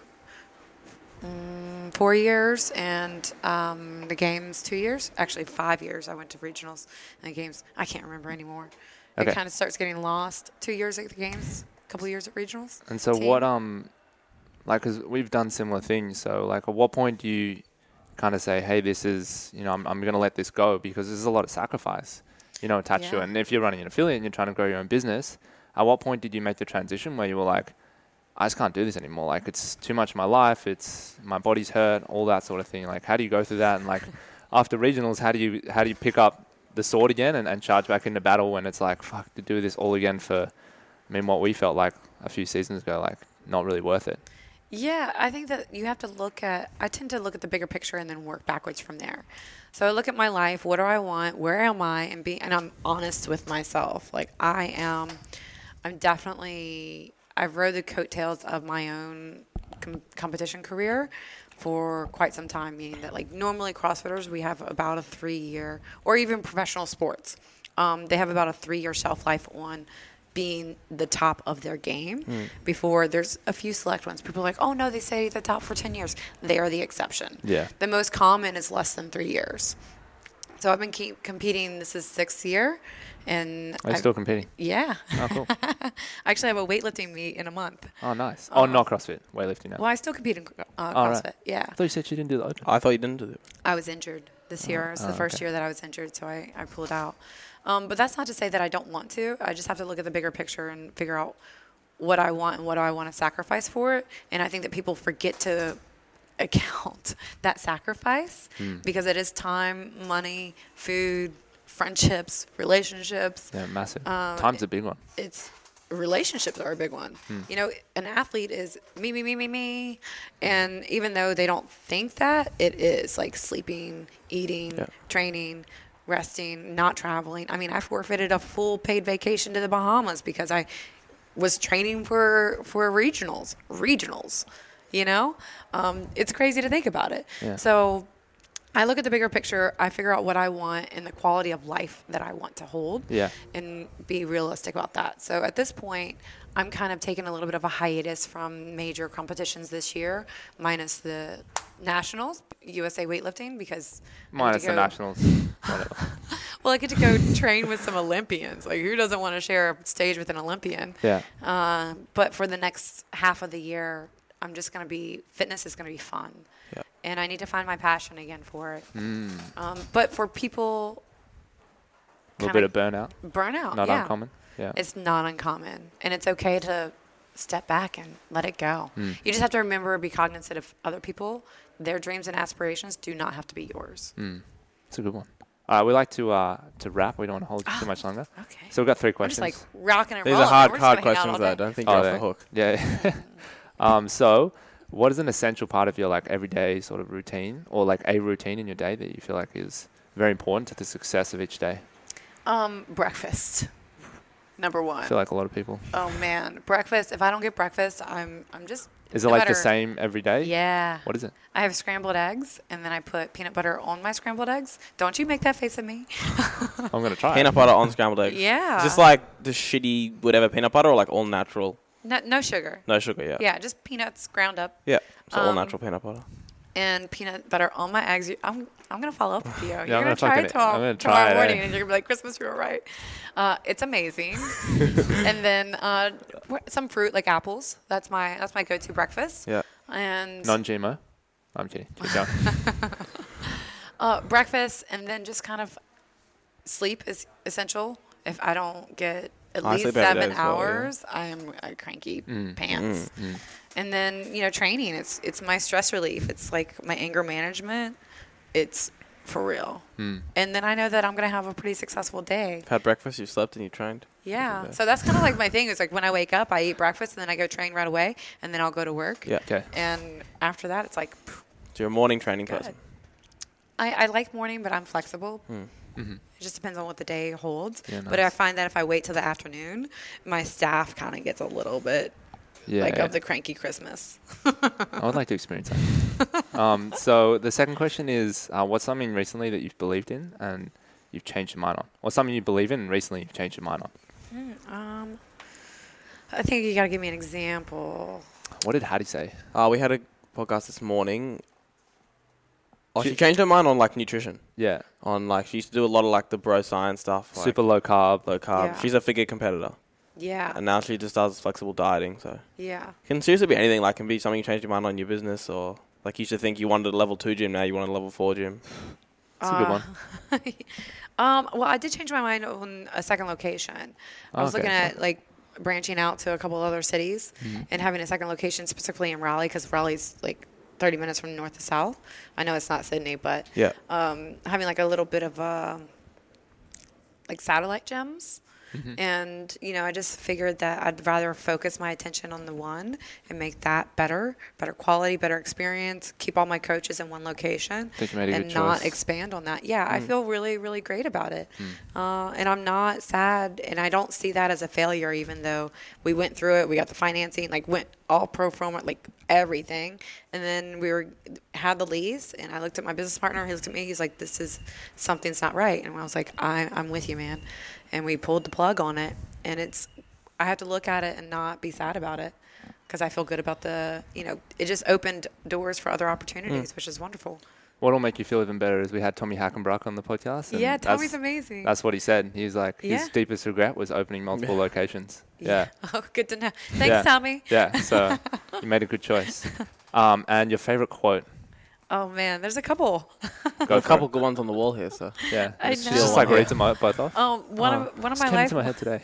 mm, four years, and um, the games two years. Actually, five years. I went to regionals and the games. I can't remember anymore. Okay. It kind of starts getting lost. Two years at the games, a couple years at regionals. And so team. what um, like, 'cause we've done similar things. So like, at what point do you kind of say, hey, this is, you know, I'm I'm gonna let this go because there's a lot of sacrifice, you know, attached to it. Yeah. And if you're running an affiliate and you're trying to grow your own business, at what point did you make the transition where you were like, I just can't do this anymore. Like, it's too much of my life. It's my body's hurt, all that sort of thing. Like, how do you go through that? And like, after regionals, how do you how do you pick up the sword again and, and charge back into battle when it's like, fuck, to do this all again for, I mean, what we felt like a few seasons ago, like not really worth it. Yeah, I think that you have to look at, I tend to look at the bigger picture and then work backwards from there. So I look at my life, what do I want, where am I, and be, and I'm honest with myself. Like I am, I'm definitely, I've rode the coattails of my own com- competition career for quite some time, meaning that like normally CrossFitters, we have about a three year, or even professional sports, um, they have about a three year shelf life on being the top of their game mm. before there's a few select ones. People are like, oh no, they say the top for ten years. They are the exception. Yeah. The most common is less than three years. So I've been keep competing. This is sixth year. And Are you still competing? Yeah. Oh, cool. I actually have a weightlifting meet in a month. Oh, nice. Oh, Uh, not CrossFit, weightlifting now. Well, I still compete in uh, Oh, CrossFit. right. Yeah. I thought you said you didn't do the open. I thought you didn't do it. I was injured this year. It was the oh, first okay. year that I was injured, so I, I pulled out. Um, but that's not to say that I don't want to. I just have to look at the bigger picture and figure out what I want and what do I want to sacrifice for it. And I think that people forget to account that sacrifice Mm. because it is time, money, food, friendships, relationships. Yeah, massive. Um, Time's a big one. It's relationships are a big one. Hmm. You know, an athlete is me, me, me, me, me. And even though they don't think that, it is like sleeping, eating, Yeah. training, resting, not traveling. I mean, I forfeited a full paid vacation to the Bahamas because I was training for, for regionals, regionals, you know? Um, it's crazy to think about it. Yeah. So I look at the bigger picture. I figure out what I want and the quality of life that I want to hold Yeah. and be realistic about that. So at this point, I'm kind of taking a little bit of a hiatus from major competitions this year, minus the nationals, U S A weightlifting, because I get Minus to the go- nationals. Whatever. Well, I get to go train with some Olympians. Like, who doesn't want to share a stage with an Olympian? Yeah. Uh, but for the next half of the year, I'm just going to be, fitness is going to be fun. Yeah. And I need to find my passion again for it. Mm. Um, but for people, A little bit of burnout. burnout, Not yeah. uncommon. Yeah. It's not uncommon. And it's okay to step back and let it go. Mm. You just have to remember, be cognizant of other people. Their dreams and aspirations do not have to be yours. Mm. It's a good one. All right, we like to uh, to wrap. We don't want to hold you too Oh, much longer. Okay. So we've got three I'm questions. just like rocking and These rolling. are hard, We're just hard gonna hang out questions all that I day. don't think Oh, you're off they- the hook. Yeah. um, so, what is an essential part of your like everyday sort of routine, or like a routine in your day that you feel like is very important to the success of each day? Um, breakfast. Number one. I feel like a lot of people. Oh man, breakfast. If I don't get breakfast, I'm I'm just. Is it no like the matter- same every day? Yeah. What is it? I have scrambled eggs, and then I put peanut butter on my scrambled eggs. Don't you make that face at me? I'm gonna try. Peanut it. butter on scrambled eggs. Yeah. Is this like the shitty whatever peanut butter or like all natural? No, no sugar. No sugar, yeah. Yeah, just peanuts ground up Yeah. So all Um, natural peanut butter. and peanut butter on my eggs. You- I'm I'm gonna follow up with you. You're I'm gonna, gonna try fucking- it tomorrow, I'm gonna tomorrow try it, morning, eh? and you're gonna be like, Christmas, you were right. Uh, it's amazing. And then uh, wh- some fruit like apples. That's my that's my go-to breakfast. Yeah. And Non-G M O. I'm kidding. Keep going. uh, breakfast, and then just kind of sleep is essential. If I don't get at I least sleep every day seven as well, yeah. hours, I am a cranky Mm. pants. Mm. And then, you know, training, it's it's my stress relief. It's like my anger management. It's for real. Mm. And then I know that I'm going to have a pretty successful day. Had breakfast, you slept, and you trained. Yeah. Okay. So that's kind of like my thing. It's like when I wake up, I eat breakfast, and then I go train right away, and then I'll go to work. Yeah. Okay. And after that, it's like, phew, So you're a morning training good. person. I, I like morning, but I'm flexible. Mm. Mm-hmm. It just depends on what the day holds. Yeah, But I nice. find that if I wait till the afternoon, my staff kind of gets a little bit Yeah. like yeah. of the cranky Christmas. I would like to experience that. um, so the second question is, uh, what's something recently that you've believed in and you've changed your mind on? Or something you believe in and recently you've changed your mind on? Hmm, um, I think you got to give me an example. What did Hattie say? Uh, we had a podcast this morning. Oh, she, She- changed her mind on like nutrition. Yeah. On like she used to do a lot of like the bro science stuff. Like Super low carb. low carb. Yeah. She's a figure competitor, Yeah. and now she just does flexible dieting. So Yeah. it can seriously be anything. Like, can be something you changed your mind on your business, or like you used to think you wanted a level two gym, now you want a level four gym. That's a good one. one. um, well, I did change my mind on a second location. I was Okay. looking at like branching out to a couple other cities Mm-hmm. and having a second location specifically in Raleigh because Raleigh's like thirty minutes from north to south. I know it's not Sydney, but Yeah. um, having like a little bit of uh, like satellite gyms. Mm-hmm. And, you know, I just figured that I'd rather focus my attention on the one and make that better, better quality, better experience, keep all my coaches in one location Think you made a and good not choice. expand on that. Yeah, I Mm. feel really, really great about it. Mm. Uh, and I'm not sad. And I don't see that as a failure, even though we went through it. We got the financing, like went all pro forma, like everything. And then we were had the lease. And I looked at my business partner. He looked at me. He's like, this is something's not right. And I was like, I, I'm with you, man. And we pulled the plug on it. And it's, I have to look at it and not be sad about it because I feel good about the, you know, it just opened doors for other opportunities, Mm. which is wonderful. What'll make you feel even better is we had Tommy Hackenbruck on the podcast. and Yeah, Tommy's that's, amazing. That's what he said. He's like, Yeah. his deepest regret was opening multiple locations. Yeah. Oh, good to know. Thanks, Yeah. Tommy. Yeah. So you made a good choice. Um, and your favorite quote? Oh man, there's a couple. Go Got for a couple it. good ones on the wall here, so Yeah. I It's know. just like Yeah. read them both off. Um, one Oh, of one of just my came life into my head today.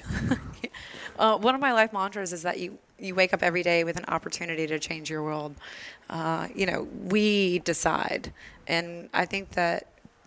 uh, one of my life mantras is that you you wake up every day with an opportunity to change your world. Uh, you know, we decide, and I think that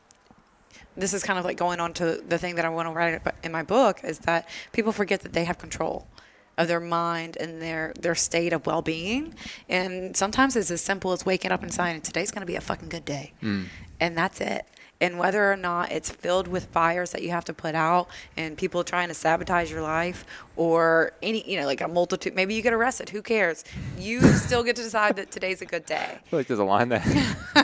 this is kind of like going on to the thing that I want to write in my book is that people forget that they have control of their mind and their their state of well-being, and sometimes it's as simple as waking up and deciding today's going to be a fucking good day, Mm. and that's it. And whether or not it's filled with fires that you have to put out and people trying to sabotage your life or any, you know, like a multitude, maybe you get arrested, who cares? You still get to decide that today's a good day. I feel like there's a line there.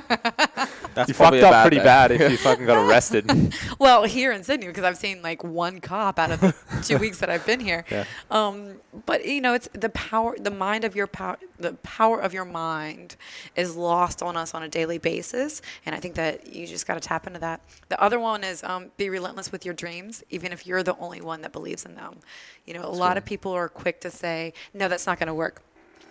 that's You probably fucked a up bad pretty day. bad if you fucking got arrested. Well, here in Sydney, because I've seen like one cop out of the two weeks that I've been here. Yeah. Um, but you know, it's the power, the mind of your power, the power of your mind is lost on us on a daily basis, and I think that you just got to tap into that. The other one is um, be relentless with your dreams, even if you're the only one that believes in them. You know, a lot of people are quick to say, "No, that's not going to work,"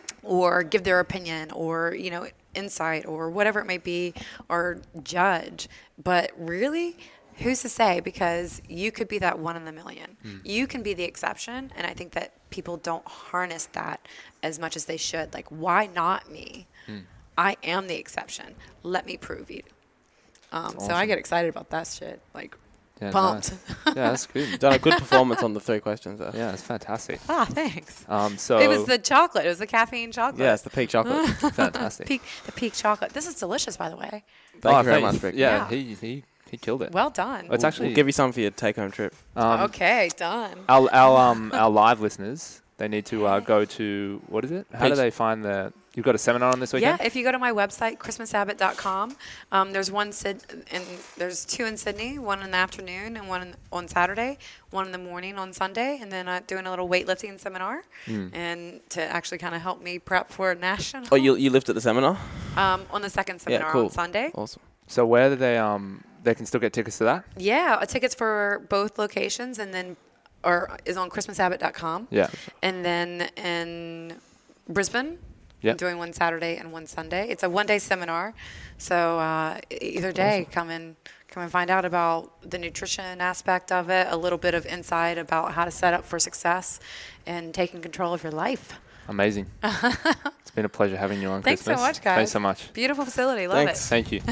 or give their opinion, or you know, insight, or whatever it may be, or judge. But really, who's to say? Because you could be that one in a million. Mm. You can be the exception, and I think that people don't harness that as much as they should. Like, why not me? Mm. I am the exception. Let me prove you. Um, That's So I awesome. get excited about that shit. Like, Yeah, pumped. nice. Yeah, that's good. Done a good performance on the three questions there. Yeah, that's fantastic. Ah, thanks. Um, so It was the chocolate. It was the caffeine chocolate. Yeah, it's the peak chocolate. fantastic. peak, the peak chocolate. This is delicious, by the way. Thank Oh, you very thank- much, Rick. Yeah, Yeah. he he he killed it. Well done. It's We'll- actually we'll give you some for your take-home trip. um, Okay, done. our our um our live listeners. They need to uh, go to what is it? How do Page- they find the? You've got a seminar on this Yeah, weekend. if you go to my website, christmas abbott dot com, um, there's one Sid, and there's two in Sydney, one in the afternoon and one in, on Saturday, one in the morning on Sunday, and then I'm doing a little weightlifting seminar, Mm. and to actually kind of help me prep for national. Oh, you you lived at the seminar? um, on the second seminar yeah, cool. on Sunday. Awesome. So where do they um they can still get tickets to that? Yeah, uh, tickets for both locations, and then or is on christmas abbott dot com. Yeah. And then in Brisbane, Yep. I'm doing one Saturday and one Sunday. It's a one-day seminar, so uh, e- either day, come and come and find out about the nutrition aspect of it, a little bit of insight about how to set up for success, and taking control of your life. Amazing. It's been a pleasure having you on. Thanks so Christmas. much, guys. Thanks so much. Beautiful facility, love Thanks. Thank you.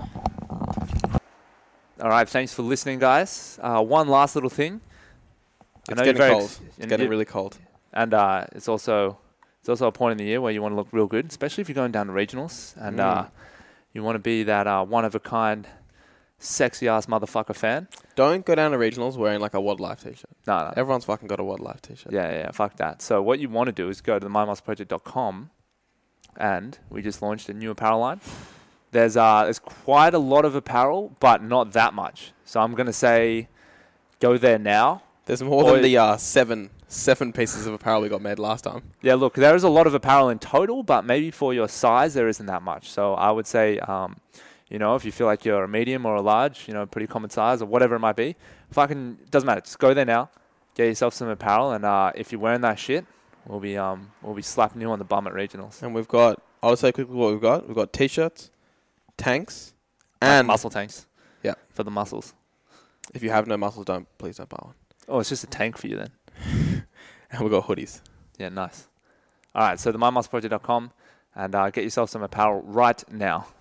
All right, thanks for listening, guys. Uh, one last little thing. I It's know you're getting very cold. ex- It's and getting you- really cold. And uh, it's also it's also a point in the year where you want to look real good, especially if you're going down to regionals and Mm. uh, you want to be that uh, one of a kind, sexy ass motherfucker fan. Don't go down to regionals wearing like a Wad Life t-shirt. No, no. Everyone's fucking got a Wad Life t-shirt. Yeah, yeah, fuck that. So what you want to do is go to the my muscle project dot com, and we just launched a new apparel line. There's uh, there's quite a lot of apparel, but not that much. So I'm gonna say, go there now. There's more Or- than the uh, seven seven pieces of apparel we got made last time. Yeah, look, there is a lot of apparel in total, but maybe for your size, there isn't that much. So I would say, um, you know, if you feel like you're a medium or a large, you know, pretty common size or whatever it might be, fucking doesn't matter. Just go there now, get yourself some apparel, and uh, if you're wearing that shit, we'll be um we'll be slapping you on the bum at regionals. And we've got, I'll say quickly what we've got. We've got t-shirts, tanks, Like and muscle tanks. Yeah. For the muscles. if you have no muscles, don't please don't buy one. Oh, it's just a tank for you then. And we've got hoodies. Yeah, nice. All right, so the my muscle project dot com and uh, get yourself some apparel right now.